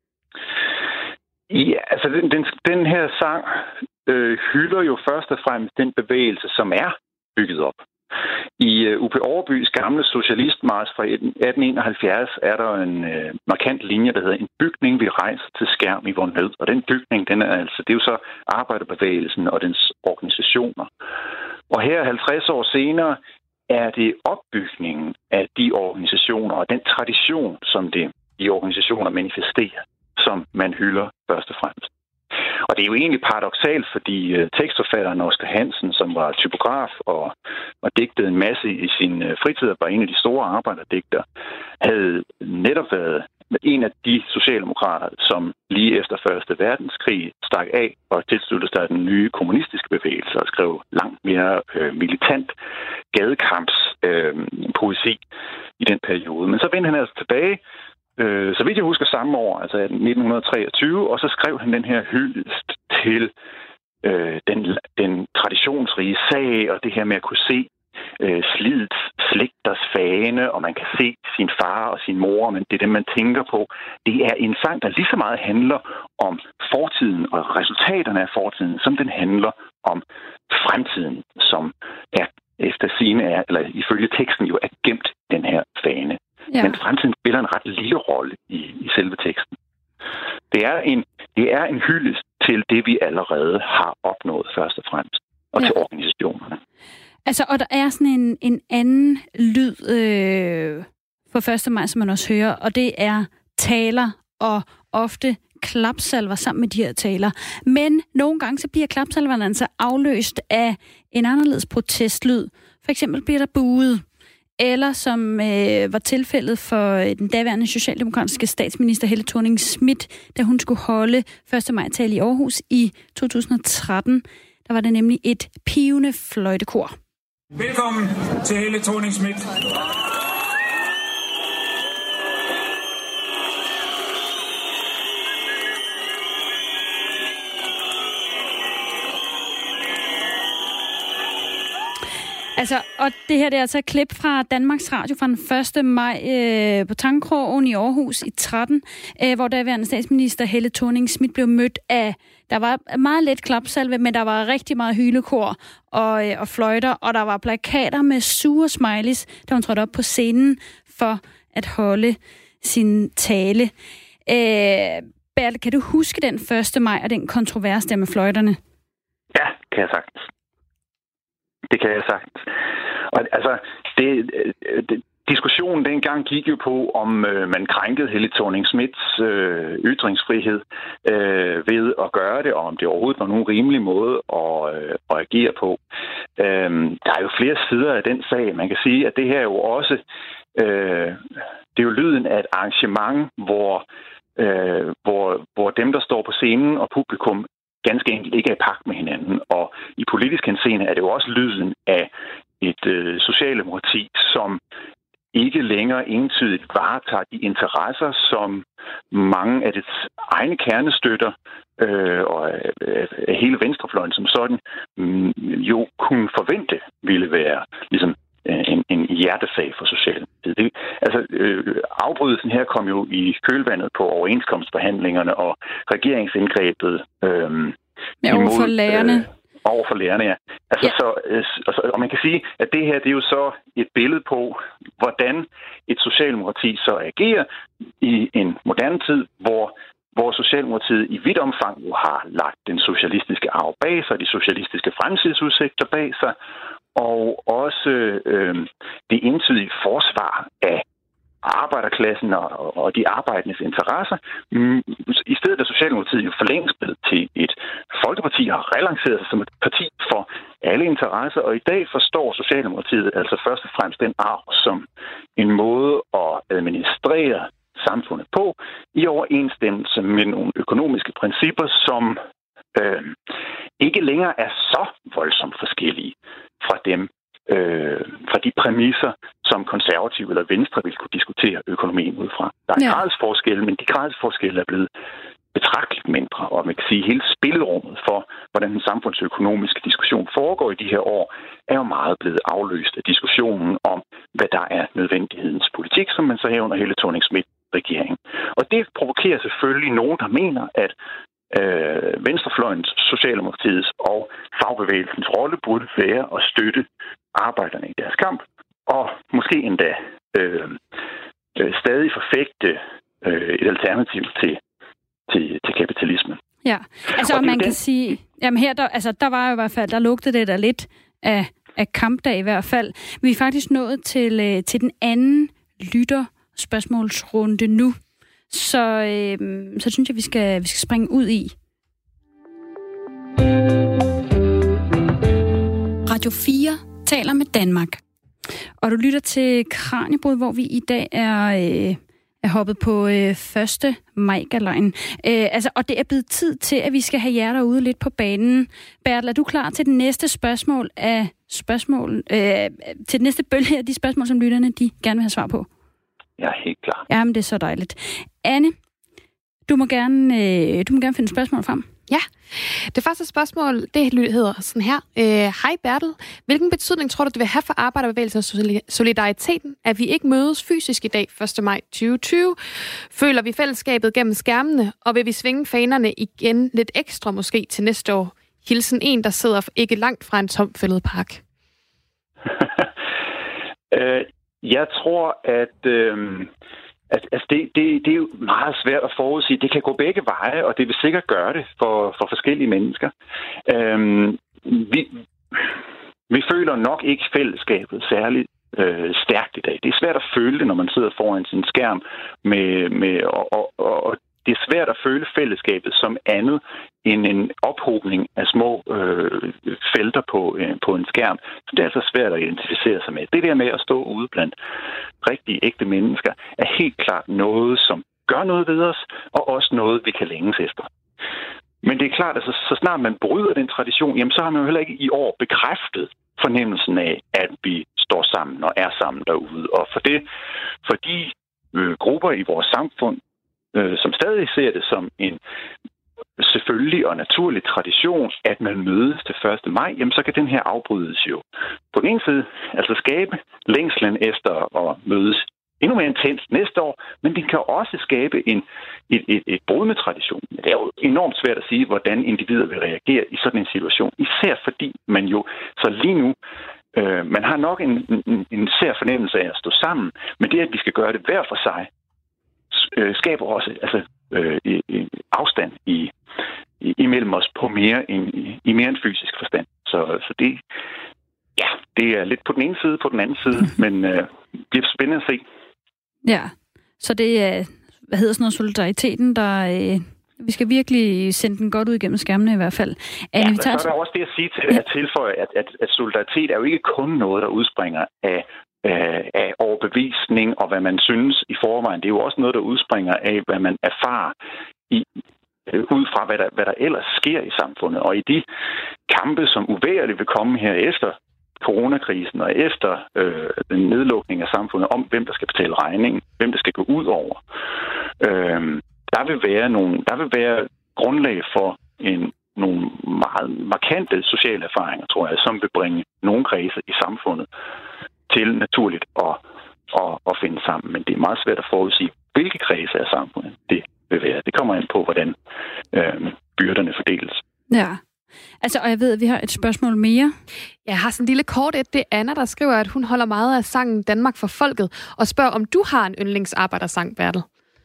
C: Ja, altså den, den, den her sang øh, hylder jo først og fremmest den bevægelse, som er bygget op. I uh, U P Overbys gamle socialistmarch fra atten enoghalvfjerds er der en uh, markant linje, der hedder en bygning, vi rejser til skærm i vor nød. Og den bygning, den er altså, det er jo så arbejderbevægelsen og dens organisationer. Og her halvtreds år senere er det opbygningen af de organisationer og den tradition, som det, de organisationer manifesterer, som man hylder først og fremmest. Og det er jo egentlig paradoksalt, fordi uh, tekstforfatteren Oscar Hansen, som var typograf og, og digtede en masse i sin uh, fritid, var en af de store arbejderdigtere, havde netop været en af de socialdemokrater, som lige efter Første Verdenskrig stak af og tilsluttede sig den nye kommunistiske bevægelse og skrev langt mere uh, militant gadekampspoesi uh, i den periode. Men så vendte han altså tilbage, så vidt jeg husker samme år, altså nitten treogtyve, og så skrev han den her hyldest til øh, den, den traditions, ytringsfrie sag, og det her med at kunne se øh, slidets slægters fane, og man kan se sin far og sin mor, men det er det, man tænker på. Det er en sang, der lige så meget handler om fortiden og resultaterne af fortiden, som den handler om fremtiden, som er efter sigende er, eller ifølge teksten jo er gemt den her fane. Ja. Men fremtiden spiller en ret lille rolle i, i selve teksten. Det er en, det er en hyldest til det, vi allerede har opnået først og fremmest, og ja. til organisationerne.
B: Altså, og der er sådan en, en anden lyd øh, for første maj, som man også hører, og det er taler og ofte klapsalver sammen med de her taler. Men nogle gange så bliver klapsalverne altså afløst af en anderledes protestlyd. For eksempel bliver der buet, eller som øh, var tilfældet for den daværende socialdemokratiske statsminister Helle Thorning-Schmidt, da hun skulle holde første maj-tale i Aarhus i to tusind og tretten. Der var der nemlig et pivende fløjtekor.
F: Velkommen til Helle Thorning-Schmidt.
B: Altså, og det her det er altså et klip fra Danmarks Radio fra den første maj øh, på Tangkrogen i Aarhus i tretten, øh, hvor daværende statsminister Helle Thorning-Schmidt blev mødt af, der var meget let klapsalve, men der var rigtig meget hylekor og, øh, og fløjter, og der var plakater med sure smileys, da hun trådte op på scenen for at holde sin tale. Øh, Bertel, kan du huske den første maj og den kontrovers der med fløjterne?
C: Ja, kan jeg sagtens. Det kan jeg sagtens. Og altså, det, det, diskussionen dengang gik jo på, om øh, man krænkede Helle Thorning-Schmidts øh, ytringsfrihed øh, ved at gøre det, og om det overhovedet var nogen rimelig måde at, øh, at agere på. Øh, der er jo flere sider af den sag. Man kan sige, at det her er jo også øh, det er jo lyden af et arrangement, hvor, øh, hvor, hvor dem, der står på scenen og publikum, ganske enkelt ikke er i pagt med hinanden. Og i politisk henseende er det jo også lyden af et øh, socialdemokrati, som ikke længere entydigt varetager de interesser, som mange af dets egne kernestøtter øh, og øh, hele venstrefløjen som sådan øh, jo kunne forvente ville være ligesom en, en hjertesag for Socialdemokratiet. Det, altså, øh, afbrydelsen her kom jo i kølvandet på overenskomstforhandlingerne og regeringsindgrebet øh,
B: ja, over for lærerne. Øh,
C: over for lærerne, ja. Altså, ja. Så, øh, altså, og man kan sige, at det her det er jo så et billede på, hvordan et socialdemokrati så agerer i en moderne tid, hvor hvor Socialdemokratiet i vidt omfang jo har lagt den socialistiske arv bag sig, de socialistiske fremtidsudsigter bag sig, og også øh, det entydige forsvar af arbejderklassen og, og de arbejdendes interesser. I stedet er Socialdemokratiet jo for længst blevet til et folkeparti, har relanceret sig som et parti for alle interesser, og i dag forstår Socialdemokratiet altså først og fremmest den arv som en måde at administrere samfundet på, i overensstemmelse med nogle økonomiske principper, som øh, ikke længere er så voldsomt forskellige fra dem, øh, fra de præmisser, som konservative eller venstre vil kunne diskutere økonomien ud fra. Der er ja. gradsforskelle, men de gradsforskelle er blevet betragteligt mindre, og man kan sige, at hele spillerummet for, hvordan den samfundsøkonomiske diskussion foregår i de her år, er jo meget blevet afløst af diskussionen om, hvad der er nødvendighedens politik, som man så her under Helle Thorning-Schmidt regering. Og det provokerer selvfølgelig nogen, der mener, at øh, venstrefløjens, Socialdemokratiets og fagbevægelsens rolle burde være at støtte arbejderne i deres kamp, og måske endda øh, øh, stadig forfægte øh, et alternativ til, til, til kapitalismen.
B: Ja, altså og man den... kan sige, jamen her, der, altså, der var jo i hvert fald, der lugtede det der lidt af, af kampdag i hvert fald. Vi er faktisk nået til, øh, til den anden lytter spørgsmålsrunde nu. Så, øh, så synes jeg, vi skal, vi skal springe ud i. Radio fire taler med Danmark. Og du lytter til Kraniebrud, hvor vi i dag er, øh, er hoppet på øh, første maj-galejen. Øh, altså, og det er blevet tid til, at vi skal have jer derude lidt på banen. Bertel, er du klar til det næste spørgsmål af spørgsmål, øh, til det næste bølge af de spørgsmål, som lytterne de gerne vil have svar på?
C: Jeg er helt klar.
B: Jamen, det er så dejligt. Anne, du må gerne, øh, du må gerne finde spørgsmål frem.
D: Ja, det første spørgsmål, det hedder sådan her. Øh, Hej Bertel, hvilken betydning tror du, det vil have for arbejderbevægelsen og solidariteten, at vi ikke mødes fysisk i dag, første maj tyve tyve? Føler vi fællesskabet gennem skærmene, og vil vi svinge fanerne igen lidt ekstra måske til næste år? Hilsen en, der sidder ikke langt fra en tom fældepark.
C: øh, jeg tror, at... Øh... Altså, det, det, det er jo meget svært at forudsige. Det kan gå begge veje, og det vil sikkert gøre det for, for forskellige mennesker. Øhm, vi, vi føler nok ikke fællesskabet særligt øh, stærkt i dag. Det er svært at føle det, når man sidder foran sin skærm, med, med, og, og, og det er svært at føle fællesskabet som andet end en ophobning af små øh, felter på, øh, på en skærm. Så det er altså svært at identificere sig med. Det der med at stå ude blandt rigtige, ægte mennesker er helt klart noget, som gør noget ved os, og også noget, vi kan længes efter. Men det er klart, at så, så snart man bryder den tradition, jamen, så har man jo heller ikke i år bekræftet fornemmelsen af, at vi står sammen og er sammen derude. Og for det, for de øh, grupper i vores samfund, øh, som stadig ser det som en selvfølgelig og naturlig tradition, at man mødes til første maj, jamen så kan den her afbrydes jo. På den ene side, altså skabe længslen efter at mødes endnu mere intens næste år, men det kan også skabe en, et, et, et brud med tradition. Det er jo enormt svært at sige, hvordan individer vil reagere i sådan en situation, især fordi man jo så lige nu, øh, man har nok en, en, en sær fornemmelse af at stå sammen, men det, at vi skal gøre det hver for sig, øh, skaber også altså, øh, en afstand i, i, imellem os på mere en, i, i mere en fysisk forstand. Så, så det, ja, det er lidt på den ene side, på den anden side, men øh, det bliver spændende at se.
B: Ja, så det er, hvad hedder sådan noget, solidariteten, der... Øh, vi skal virkelig sende den godt ud gennem skærmene i hvert fald.
C: Ja, men så er der også det at sige til at tilføje, at, at, at solidaritet er jo ikke kun noget, der udspringer af, af, af overbevisning og hvad man synes i forvejen. Det er jo også noget, der udspringer af, hvad man erfarer i, øh, ud fra, hvad der, hvad der ellers sker i samfundet. Og i de kampe, som uværligt vil komme her efter coronakrisen og efter øh, den nedlukning af samfundet om, hvem der skal betale regningen, hvem der skal gå ud over, øh, der vil være nogle, der vil være grundlag for en, nogle meget markante sociale erfaringer, tror jeg, som vil bringe nogle kredse i samfundet til naturligt at, at, at finde sammen. Men det er meget svært at forudsige, hvilke kredse af samfundet det vil være. Det kommer ind på, hvordan øh, byrderne fordeles.
B: Ja. Altså, og jeg ved, at vi har et spørgsmål mere.
D: Jeg har sådan en lille kort et. Det er Anna, der skriver, at hun holder meget af sangen Danmark for folket, og spørger, om du har en yndlingsarbejdersang, Bertel?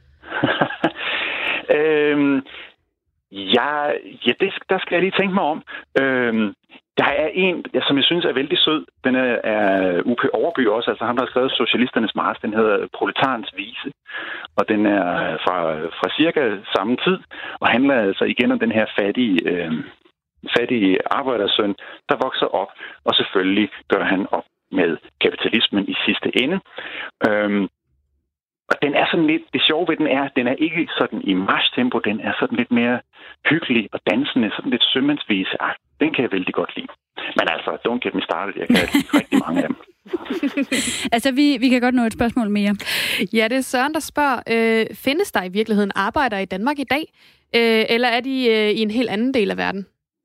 D: øhm,
C: ja, ja det, der skal jeg lige tænke mig om. Øhm, der er en, som jeg synes er vældig sød. Den er, er U P Overby også, altså ham, der har skrevet Socialisternes March. Den hedder Proletarens Vise, og den er fra, fra cirka samme tid, og handler altså igen om den her fattige... Øh, fattige arbejdersøn, der vokser op, og selvfølgelig gør han op med kapitalismen i sidste ende. Øhm, og den er sådan lidt, det sjove ved den er, den er ikke sådan i marchtempo, den er sådan lidt mere hyggelig og dansende, sådan lidt sømandsvise. Ah, den kan jeg vældig godt lide. Men altså, don't get me started, jeg kan lide rigtig mange af dem.
B: Altså, vi, vi kan godt nå et spørgsmål mere.
D: Ja, det er Søren, der spørger, øh, findes der i virkeligheden arbejdere i Danmark i dag, øh, eller er de øh, i en helt anden del af verden?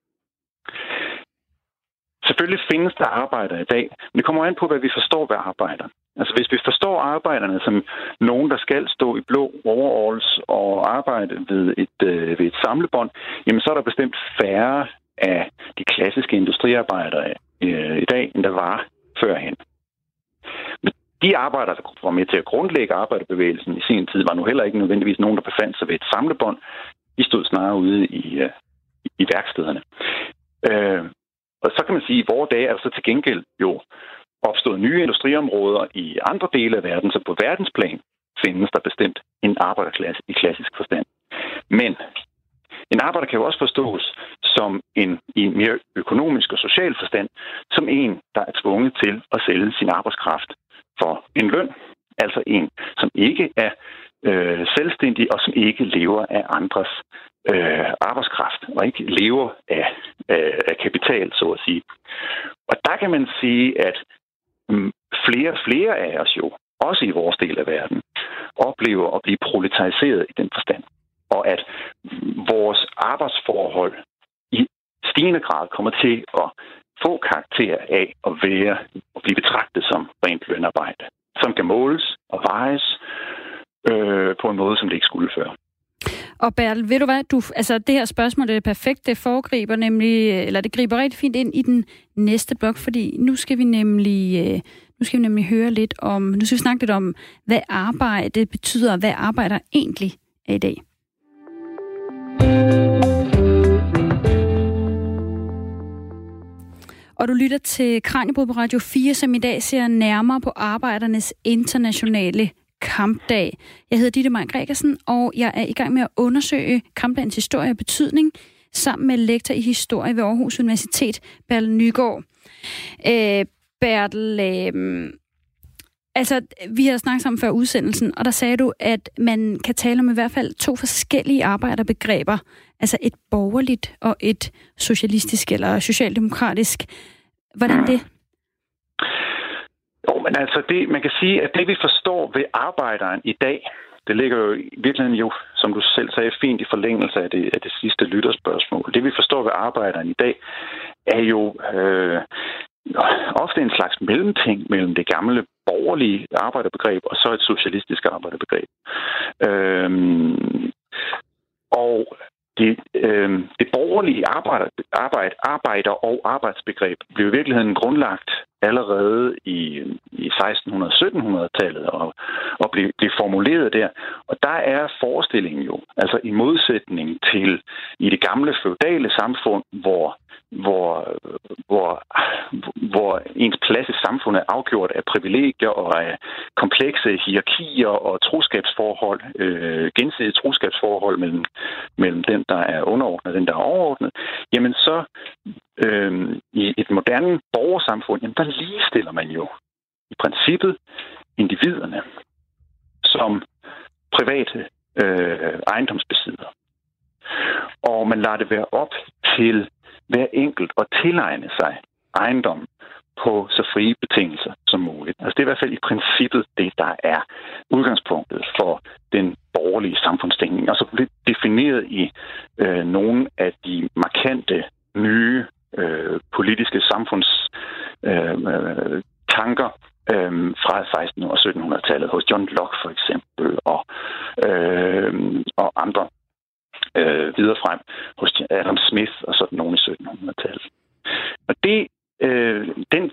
C: Selvfølgelig findes der arbejdere i dag, men det kommer an på, hvad vi forstår ved arbejder. Altså hvis vi forstår arbejderne som nogen, der skal stå i blå overalls og arbejde ved et, øh, ved et samlebånd, jamen så er der bestemt færre af de klassiske industriarbejdere øh, i dag, end der var førhen. Men de arbejdere, der var med til at grundlægge arbejderbevægelsen i sin tid, var nu heller ikke nødvendigvis nogen, der befandt sig ved et samlebånd. De stod snarere ude i, øh, i værkstederne. Øh, Og så kan man sige, at i vores dage er der så til gengæld jo opstået nye industriområder i andre dele af verden, så på verdensplan findes der bestemt en arbejderklasse i klassisk forstand. Men en arbejder kan jo også forstås som en i mere økonomisk og social forstand, som en, der er tvunget til at sælge sin arbejdskraft for en løn. Altså en, som ikke er øh, selvstændig og som ikke lever af andres Øh, arbejdskraft, og ikke lever af, af, af kapital, så at sige. Og der kan man sige, at mm, flere og flere af os jo, også i vores del af verden, oplever at blive proletariseret i den forstand. og at vores arbejdsforhold i stigende grad kommer til at få karakter af at være og blive betragtet som rent lønarbejde, som kan måles og vejes øh, på en måde, som det ikke skulle før.
B: Og Bertel, ved du hvad, du, altså det her spørgsmål det er perfekt, det foregriber nemlig, eller det griber rigtig fint ind i den næste blok, fordi nu skal vi nemlig, nu skal vi nemlig høre lidt om, nu skal vi snakke lidt om, hvad arbejde betyder, hvad arbejder egentlig er i dag. Og du lytter til Kraniebrud på Radio fire, som i dag ser nærmere på arbejdernes internationale kampdag. Jeg hedder Ditte Maj Gregersen, og jeg er i gang med at undersøge kampdagens historie og betydning sammen med lektor i historie ved Aarhus Universitet, Bertel Nygaard. Øh, Bertel, øh, altså, vi har snakket sammen før udsendelsen, og der sagde du, at man kan tale om i hvert fald to forskellige arbejderbegreber. Altså et borgerligt og et socialistisk eller socialdemokratisk. Hvordan det?
C: Jo, men altså, det, man kan sige, at det vi forstår ved arbejderen i dag, det ligger jo i virkeligheden jo, som du selv sagde, fint i forlængelse af det, af det sidste lytterspørgsmål. Det vi forstår ved arbejderen i dag, er jo øh, ofte en slags mellemting mellem det gamle borgerlige arbejderbegreb og så et socialistisk arbejderbegreb. Øh, og Det, øh, det borgerlige arbejder, arbejde, arbejder- og arbejdsbegreb blev i virkeligheden grundlagt allerede i, i seksten hundrede og sytten hundrede-tallet og, og blev, blev formuleret der. Og der er forestillingen jo, altså i modsætning til i det gamle feudale samfund, hvor, hvor, hvor, hvor ens plads i samfundet er afgjort af privilegier og af komplekse hierarkier og troskabsforhold, øh, gensidige troskabsforhold mellem, mellem den, der er underordnet og den, der er overordnet, jamen så øh, i et moderne borgersamfund, jamen der ligestiller man jo i princippet individerne som private øh, ejendomsbesiddere. Og man lader det være op til hver enkelt at tilegne sig ejendom på så frie betingelser som muligt. Altså det er i hvert fald i princippet det, der er udgangspunktet for den borgerlige samfundstænkning. Og så bliver det defineret i øh, nogle af de markante nye øh, politiske samfundstanker øh, tanker, øh, fra seksten hundrede og sytten hundrede-tallet hos John Locke for eksempel og, øh, og andre øh, videre frem hos Adam Smith og sådan nogle i sytten hundrede-tallet. Og det Øh, den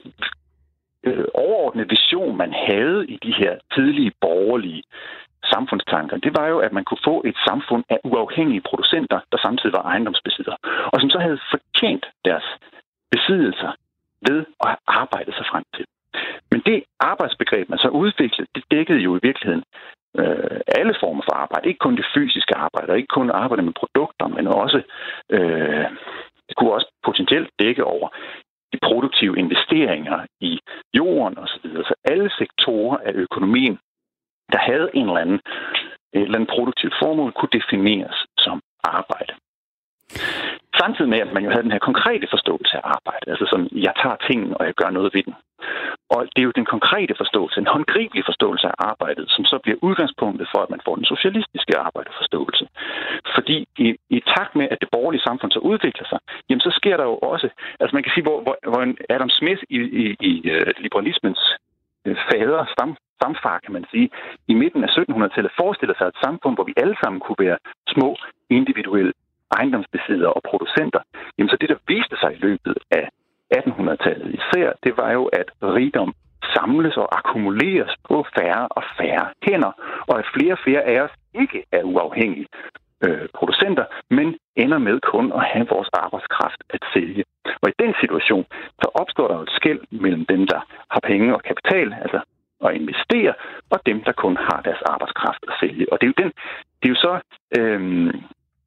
C: øh, overordnede vision, man havde i de her tidlige borgerlige samfundstanker, det var jo, at man kunne få et samfund af uafhængige producenter, der samtidig var ejendomsbesiddere, og som så havde fortjent deres besiddelser ved at have arbejdet sig frem til. Men det arbejdsbegreb, man så udviklede, det dækkede jo i virkeligheden øh, alle former for arbejde. Ikke kun det fysiske arbejde, ikke kun arbejde med produkter, men også øh, det kunne også potentielt dække over de produktive investeringer i jorden osv. Så alle sektorer af økonomien, der havde en eller anden, et eller andet produktivt formål, kunne defineres som arbejde. Samtidig med, at man jo havde den her konkrete forståelse af arbejde, altså som, jeg tager tingene, og jeg gør noget ved den. Og det er jo den konkrete forståelse, en håndgribelig forståelse af arbejdet, som så bliver udgangspunktet for, at man får den socialistiske arbejderforståelse. Fordi i, i takt med, at det borgerlige samfund så udvikler sig, jamen så sker der jo også, altså man kan sige, hvor, hvor, hvor Adam Smith i, i, i uh, liberalismens uh, fader, stam, stamfar, kan man sige, i midten af sytten hundrede-tallet forestiller sig et samfund, hvor vi alle sammen kunne være små individuelle ejendomsbesiddere og producenter. Jamen så det, der viste sig i løbet af attenhundrede-tallet især, det var jo, at rigdom samles og akkumuleres på færre og færre hænder, og at flere og flere af os ikke er uafhængige øh, producenter, men ender med kun at have vores arbejdskraft at sælge. Og i den situation, så opstår der jo et skel mellem dem, der har penge og kapital, altså at investere, og dem, der kun har deres arbejdskraft at sælge. Og det er jo, den, det er jo så øh,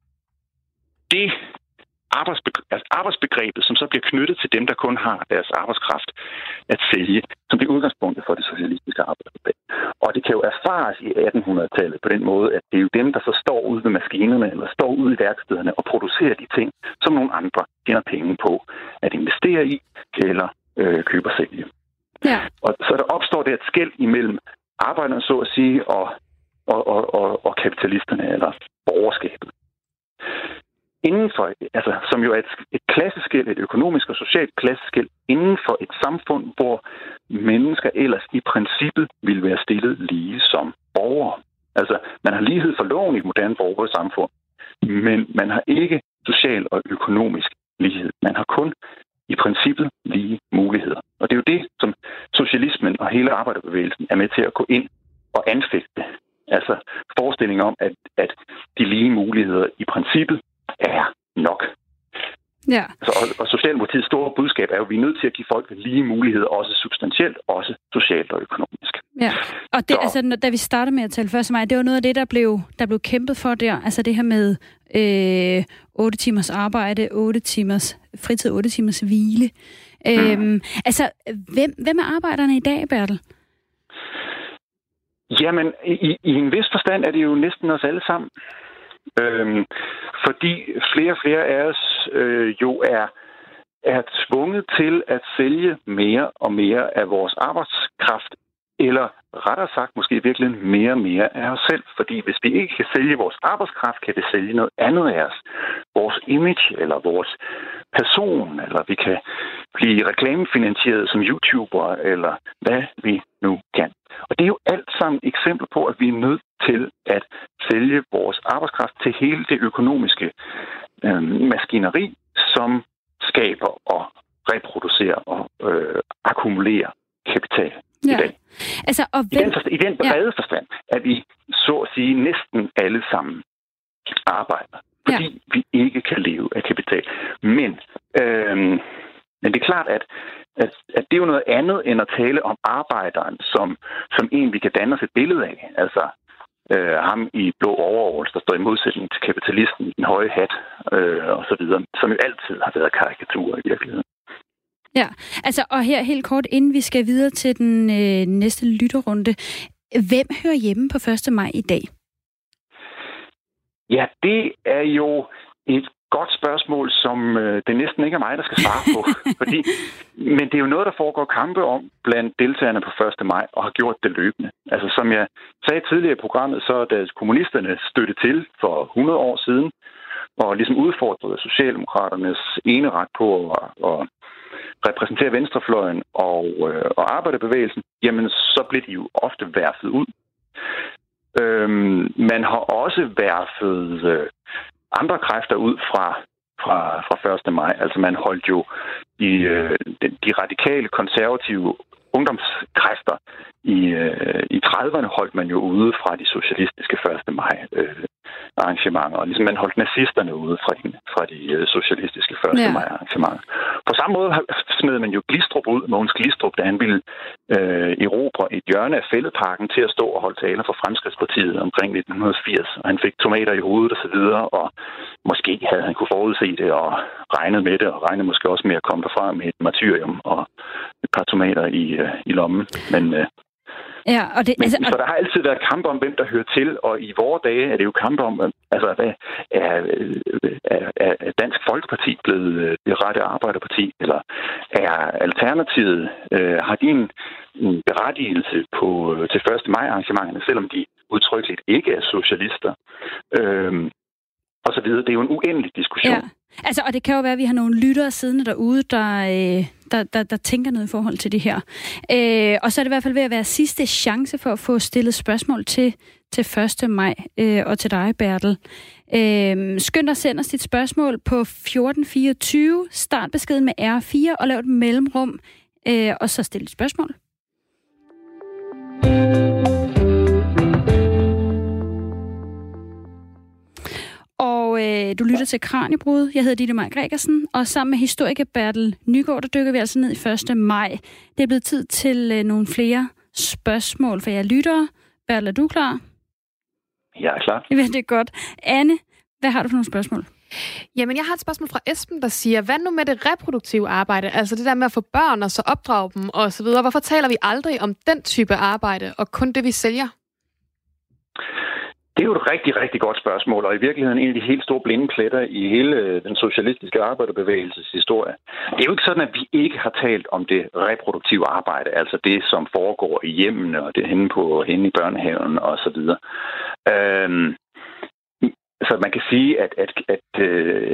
C: det arbejdsbegrebet, altså arbejdsbegrebet, som så bliver knyttet til dem, der kun har deres arbejdskraft at sælge, som bliver udgangspunktet for det socialistiske arbejdsbegreb. Og det kan jo erfares i attenhundrede-tallet på den måde, at det er jo dem, der så står ude ved maskinerne, eller står ude i værkstederne og producerer de ting, som nogle andre tjener penge på at investere i, eller øh, købe og sælge. Ja. Og så der opstår der et skel imellem arbejderne, så at sige, og og, og, og, og kapitalisterne, eller borgerskabet. Inden for, altså, som jo er et, et klasseskel, et økonomisk og socialt klasseskel, inden for et samfund, hvor mennesker ellers i princippet vil være stillet lige som borgere. Altså, man har lighed for loven i et moderne borgersamfund, men man har ikke social og økonomisk lighed. Man har kun i princippet lige muligheder. Og det er jo det, som socialismen og hele arbejderbevægelsen er med til at gå ind og anfægte. Altså forestillingen om, at, at de lige muligheder i princippet er nok.
B: Ja.
C: Altså, og, og Socialdemokratiets store budskab er jo, at vi er nødt til at give folk lige muligheder, også substantielt, også socialt og økonomisk.
B: Ja, og det,
C: Så,
B: altså, da vi startede med at tale første maj, det var noget af det, der blev, der blev kæmpet for der. Altså det her med øh, otte timers arbejde, otte timers fritid, otte timers hvile. Mm. Øhm, altså, hvem, hvem er arbejderne i dag, Bertel?
C: Jamen, i, i en vis forstand er det jo næsten os alle sammen. Øhm, fordi flere og flere af os øh, jo er, er tvunget til at sælge mere og mere af vores arbejdskraft, eller rettere sagt måske virkelig mere og mere af os selv. Fordi hvis vi ikke kan sælge vores arbejdskraft, kan vi sælge noget andet af os. Vores image, eller vores person, eller vi kan blive reklamefinansieret som YouTuber, eller hvad vi nu kan. Og det er jo alt sammen eksempler på, at vi er nødt til at sælge vores arbejdskraft til hele det økonomiske øh, maskineri, som skaber og reproducerer og øh, akkumulerer kapital
B: ja.
C: i dag.
B: Altså, og
C: I,
B: hvem...
C: den forstand, I den brede ja. forstand er vi så at sige næsten alle sammen arbejder, fordi ja. vi ikke kan leve af kapital. Men, øh, men det er klart, at At, at det er jo noget andet end at tale om arbejderen, som, som en, vi kan danne os et billede af. Altså øh, ham i blå overalls, der står i modsætning til kapitalisten i den høje hat, øh, og så videre, som jo altid har været karikaturer i virkeligheden.
B: Ja, altså, og her helt kort, inden vi skal videre til den øh, næste lytterunde. Hvem hører hjemme på første maj i dag?
C: Ja, det er jo et godt spørgsmål, som øh, det næsten ikke er mig, der skal svare på. fordi, men det er jo noget, der foregår kampe om blandt deltagerne på første maj, og har gjort det løbende. Altså som jeg sagde tidligere i programmet, så da kommunisterne støtte til for hundrede år siden, og ligesom udfordrede Socialdemokraternes eneret på at, at repræsentere venstrefløjen og, øh, og arbejderbevægelsen, jamen så blev de jo ofte værfet ud. Øhm, man har også værfet øh, andre kræfter ud fra, fra, fra første maj. Altså man holdt jo i øh, de, de radikale, konservative ungdomskræfter i, øh, i trediverne holdt man jo ude fra de socialistiske første maj øh, arrangementer. Og ligesom man holdt nazisterne ude fra de, fra de øh, socialistiske første ja. maj arrangementer. På samme måde smed man jo Glistrup ud, Mogens Glistrup, da han ville øh, erobre et hjørne af Fælledparken til at stå og holde taler for Fremskridtspartiet omkring nitten firs. Og han fik tomater i hovedet og så videre, og måske havde han kunne forudse det og regnet med det, og regnede måske også med at komme derfra med et martyrium og et par tomater i, øh, i lommen. Men øh,
B: Ja, og det,
C: Men,
B: altså,
C: så der har altid været kamp om, hvem der hører til, og i vore dage er det jo kamp om, altså hvad er, er, er Dansk Folkeparti blevet det rette arbejderparti, eller er Alternativet, øh, har de en, en berettigelse på, til første maj arrangementerne, selvom de udtrykkeligt ikke er socialister, øh, og så videre. Det er jo en uendelig diskussion.
B: Ja. Altså, og det kan jo være, at vi har nogle lyttere siddende derude, der, øh, der, der, der tænker noget i forhold til det her. Øh, og så er det i hvert fald ved at være sidste chance for at få stillet spørgsmål til, til første maj, øh, og til dig, Bertel. Øh, skynd dig at sende os dit spørgsmål på fjorten fireogtyve, start beskeden med R fire og lav et mellemrum, øh, og så stil et spørgsmål. Og øh, du lytter til Kraniebrud. Jeg hedder Ditte Maj Gregersen, og sammen med historiker Bertel Nygaard, der dykker vi altså ned i første maj. Det er blevet tid til øh, nogle flere spørgsmål for jer lyttere. Bertel, er du klar?
C: Jeg er klar.
B: Ja, det er godt. Anne, hvad har du for nogle spørgsmål?
D: Jamen, jeg har et spørgsmål fra Esben, der siger, hvad nu med det reproduktive arbejde? Altså det der med at få børn og så opdrage dem og så videre. Hvorfor taler vi aldrig om den type arbejde, og kun det, vi sælger?
C: Det er jo et rigtig, rigtig godt spørgsmål, og i virkeligheden en af de helt store blinde pletter i hele den socialistiske arbejderbevægelses historie. Det er jo ikke sådan, at vi ikke har talt om det reproduktive arbejde, altså det, som foregår i hjemmene, og det henne på henne i børnehaven og så videre. Øhm, så man kan sige, at, at, at øh,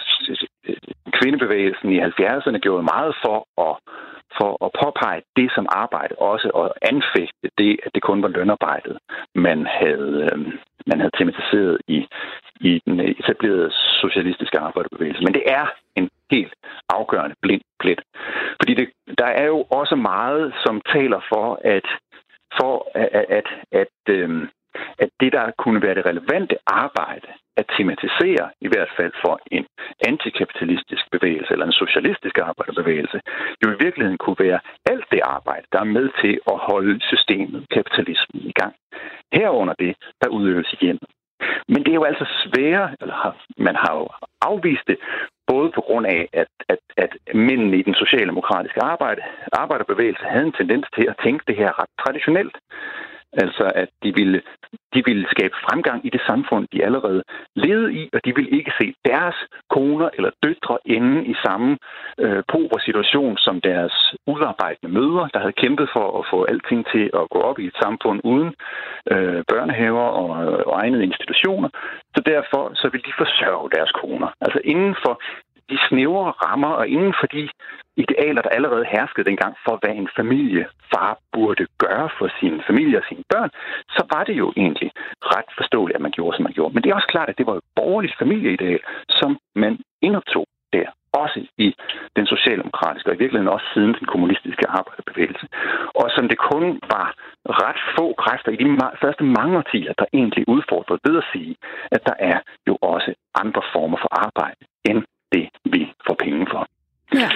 C: kvindebevægelsen i halvfjerdserne gjorde meget for at for at påpege det som arbejde også, og anfægte det, at det kun var lønarbejdet, man havde, øh, man havde tematiseret i, i den etablerede socialistiske arbejderbevægelse. Men det er en helt afgørende blind plet. Fordi det, der er jo også meget, som taler for, at, for at, at, at, at, øh, at det, der kunne være det relevante arbejde, at tematisere, i hvert fald for en antikapitalistisk bevægelse eller en socialistisk arbejderbevægelse, jo i virkeligheden kunne være alt det arbejde, der er med til at holde systemet, kapitalismen, i gang. Herunder det, der udøves i hjemmet. Men det er jo altså svære, eller har, man har jo afvist det, både på grund af, at, at, at mændene i den socialdemokratiske arbejde, arbejderbevægelse havde en tendens til at tænke det her ret traditionelt. Altså, at de ville, de ville skabe fremgang i det samfund, de allerede levede i, og de ville ikke se deres koner eller døtre inde i samme øh, pover situation som deres udarbejdende mødre, der havde kæmpet for at få alting til at gå op i et samfund uden øh, børnehaver og, og egnede institutioner. Så derfor så ville de forsørge deres koner. Altså inden for de snævre rammer og inden for de idealer, der allerede herskede dengang for, hvad en familiefar burde gøre for sin familie og sine børn, så var det jo egentlig ret forståeligt, at man gjorde, som man gjorde. Men det er også klart, at det var et borgerligt familieideal, som man indoptog der, også i den socialdemokratiske, og i virkeligheden også siden den kommunistiske arbejderbevægelse. Og som det kun var ret få kræfter i de første mange årtier, der egentlig udfordrede ved at sige, at der er jo også andre former for arbejde, end det vi får penge for.
B: Ja.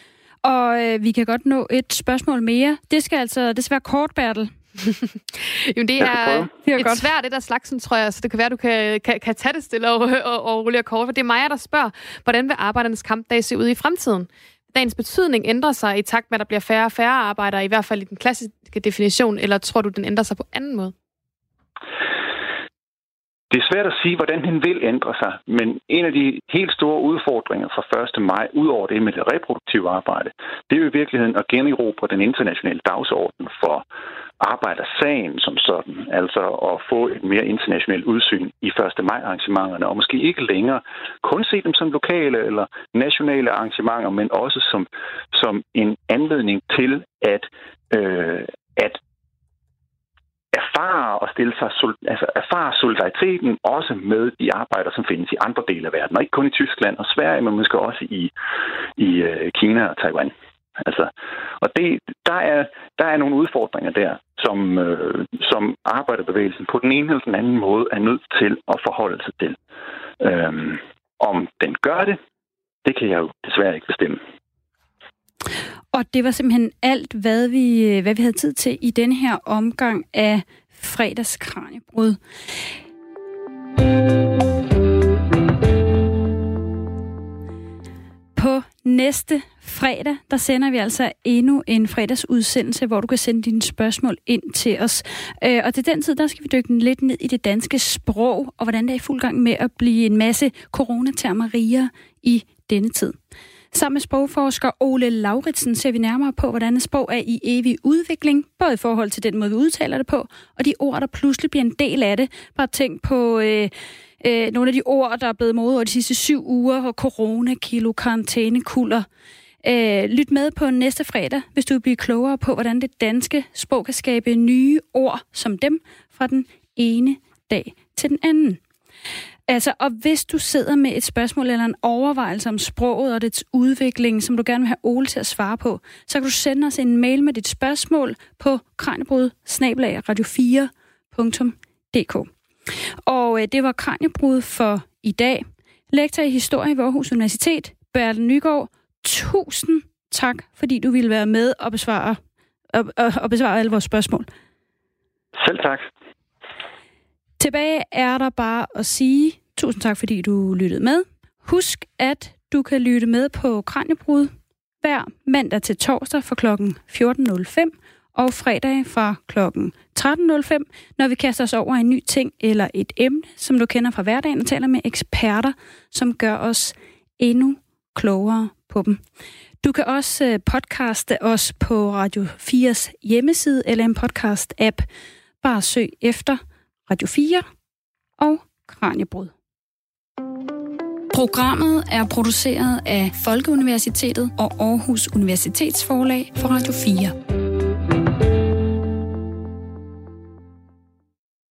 B: Og øh, vi kan godt nå et spørgsmål mere. Det skal altså det skal være kort, Bertel.
D: Jamen, det er, det er et godt. Svært det der slagsen, tror jeg, så det kan være, du kan, kan, kan tage det stille og, og, og rulle kort. For det er mig, der spørger, hvordan vil arbejdernes kampdag se ud i fremtiden? Dagens betydning ændrer sig i takt med, at der bliver færre og færre arbejdere, i hvert fald i den klassiske definition, eller tror du, den ændrer sig på anden måde?
C: Det er svært at sige, hvordan den vil ændre sig, men en af de helt store udfordringer fra første maj, ud over det med det reproduktive arbejde, det er jo i virkeligheden at generobre den internationale dagsorden for arbejdersagen som sådan, altså at få et mere internationalt udsyn i første maj arrangementerne, og måske ikke længere kun se dem som lokale eller nationale arrangementer, men også som, som en anledning til at, øh, at erfare og stille sig, altså erfare solidariteten også med de arbejdere, som findes i andre dele af verden, og ikke kun i Tyskland og Sverige, men måske også i, i Kina og Taiwan. Altså, og det, der, er, der er nogle udfordringer der, som, øh, som arbejderbevægelsen på den ene eller den anden måde er nødt til at forholde sig til. Øhm, om den gør det, det kan jeg jo desværre ikke bestemme.
B: Og det var simpelthen alt, hvad vi, hvad vi havde tid til i denne her omgang af fredagskraniebrud. På næste fredag, der sender vi altså endnu en fredagsudsendelse, hvor du kan sende dine spørgsmål ind til os. Og til den tid, der skal vi dykke lidt ned i det danske sprog, og hvordan det er i fuld gang med at blive en masse coronatermer rigere i denne tid. Sammen med sprogforsker Ole Lauritsen ser vi nærmere på, hvordan et sprog er i evig udvikling, både i forhold til den måde, vi udtaler det på, og de ord, der pludselig bliver en del af det. Bare tænk på øh, øh, nogle af de ord, der er blevet modet over de sidste syv uger, og corona, kilo, karantæne, kulder. Øh, lyt med på næste fredag, hvis du vil blive klogere på, hvordan det danske sprog kan skabe nye ord som dem fra den ene dag til den anden. Altså, og hvis du sidder med et spørgsmål eller en overvejelse om sproget og dets udvikling, som du gerne vil have Ole til at svare på, så kan du sende os en mail med dit spørgsmål på kraniebrud snabel-a radio fire punktum d k. Og øh, det var Kraniebrud for i dag. Lektor i historie ved Aarhus Universitet, Bertel Nygaard. Tusind tak, fordi du ville være med og besvare, og, og, og besvare alle vores spørgsmål.
C: Selv tak.
B: Tilbage er der bare at sige tusind tak, fordi du lyttede med. Husk, at du kan lytte med på Kraniebrud hver mandag til torsdag fra klokken fjorten nul fem og fredag fra klokken tretten nul fem, når vi kaster os over en ny ting eller et emne, som du kender fra hverdagen, og taler med eksperter, som gør os endnu klogere på dem. Du kan også podcaste os på Radio fires hjemmeside eller en podcast-app. Bare søg efter Radio fire og Kraniebrud. Programmet er produceret af Folkeuniversitetet og Aarhus Universitetsforlag for Radio fire.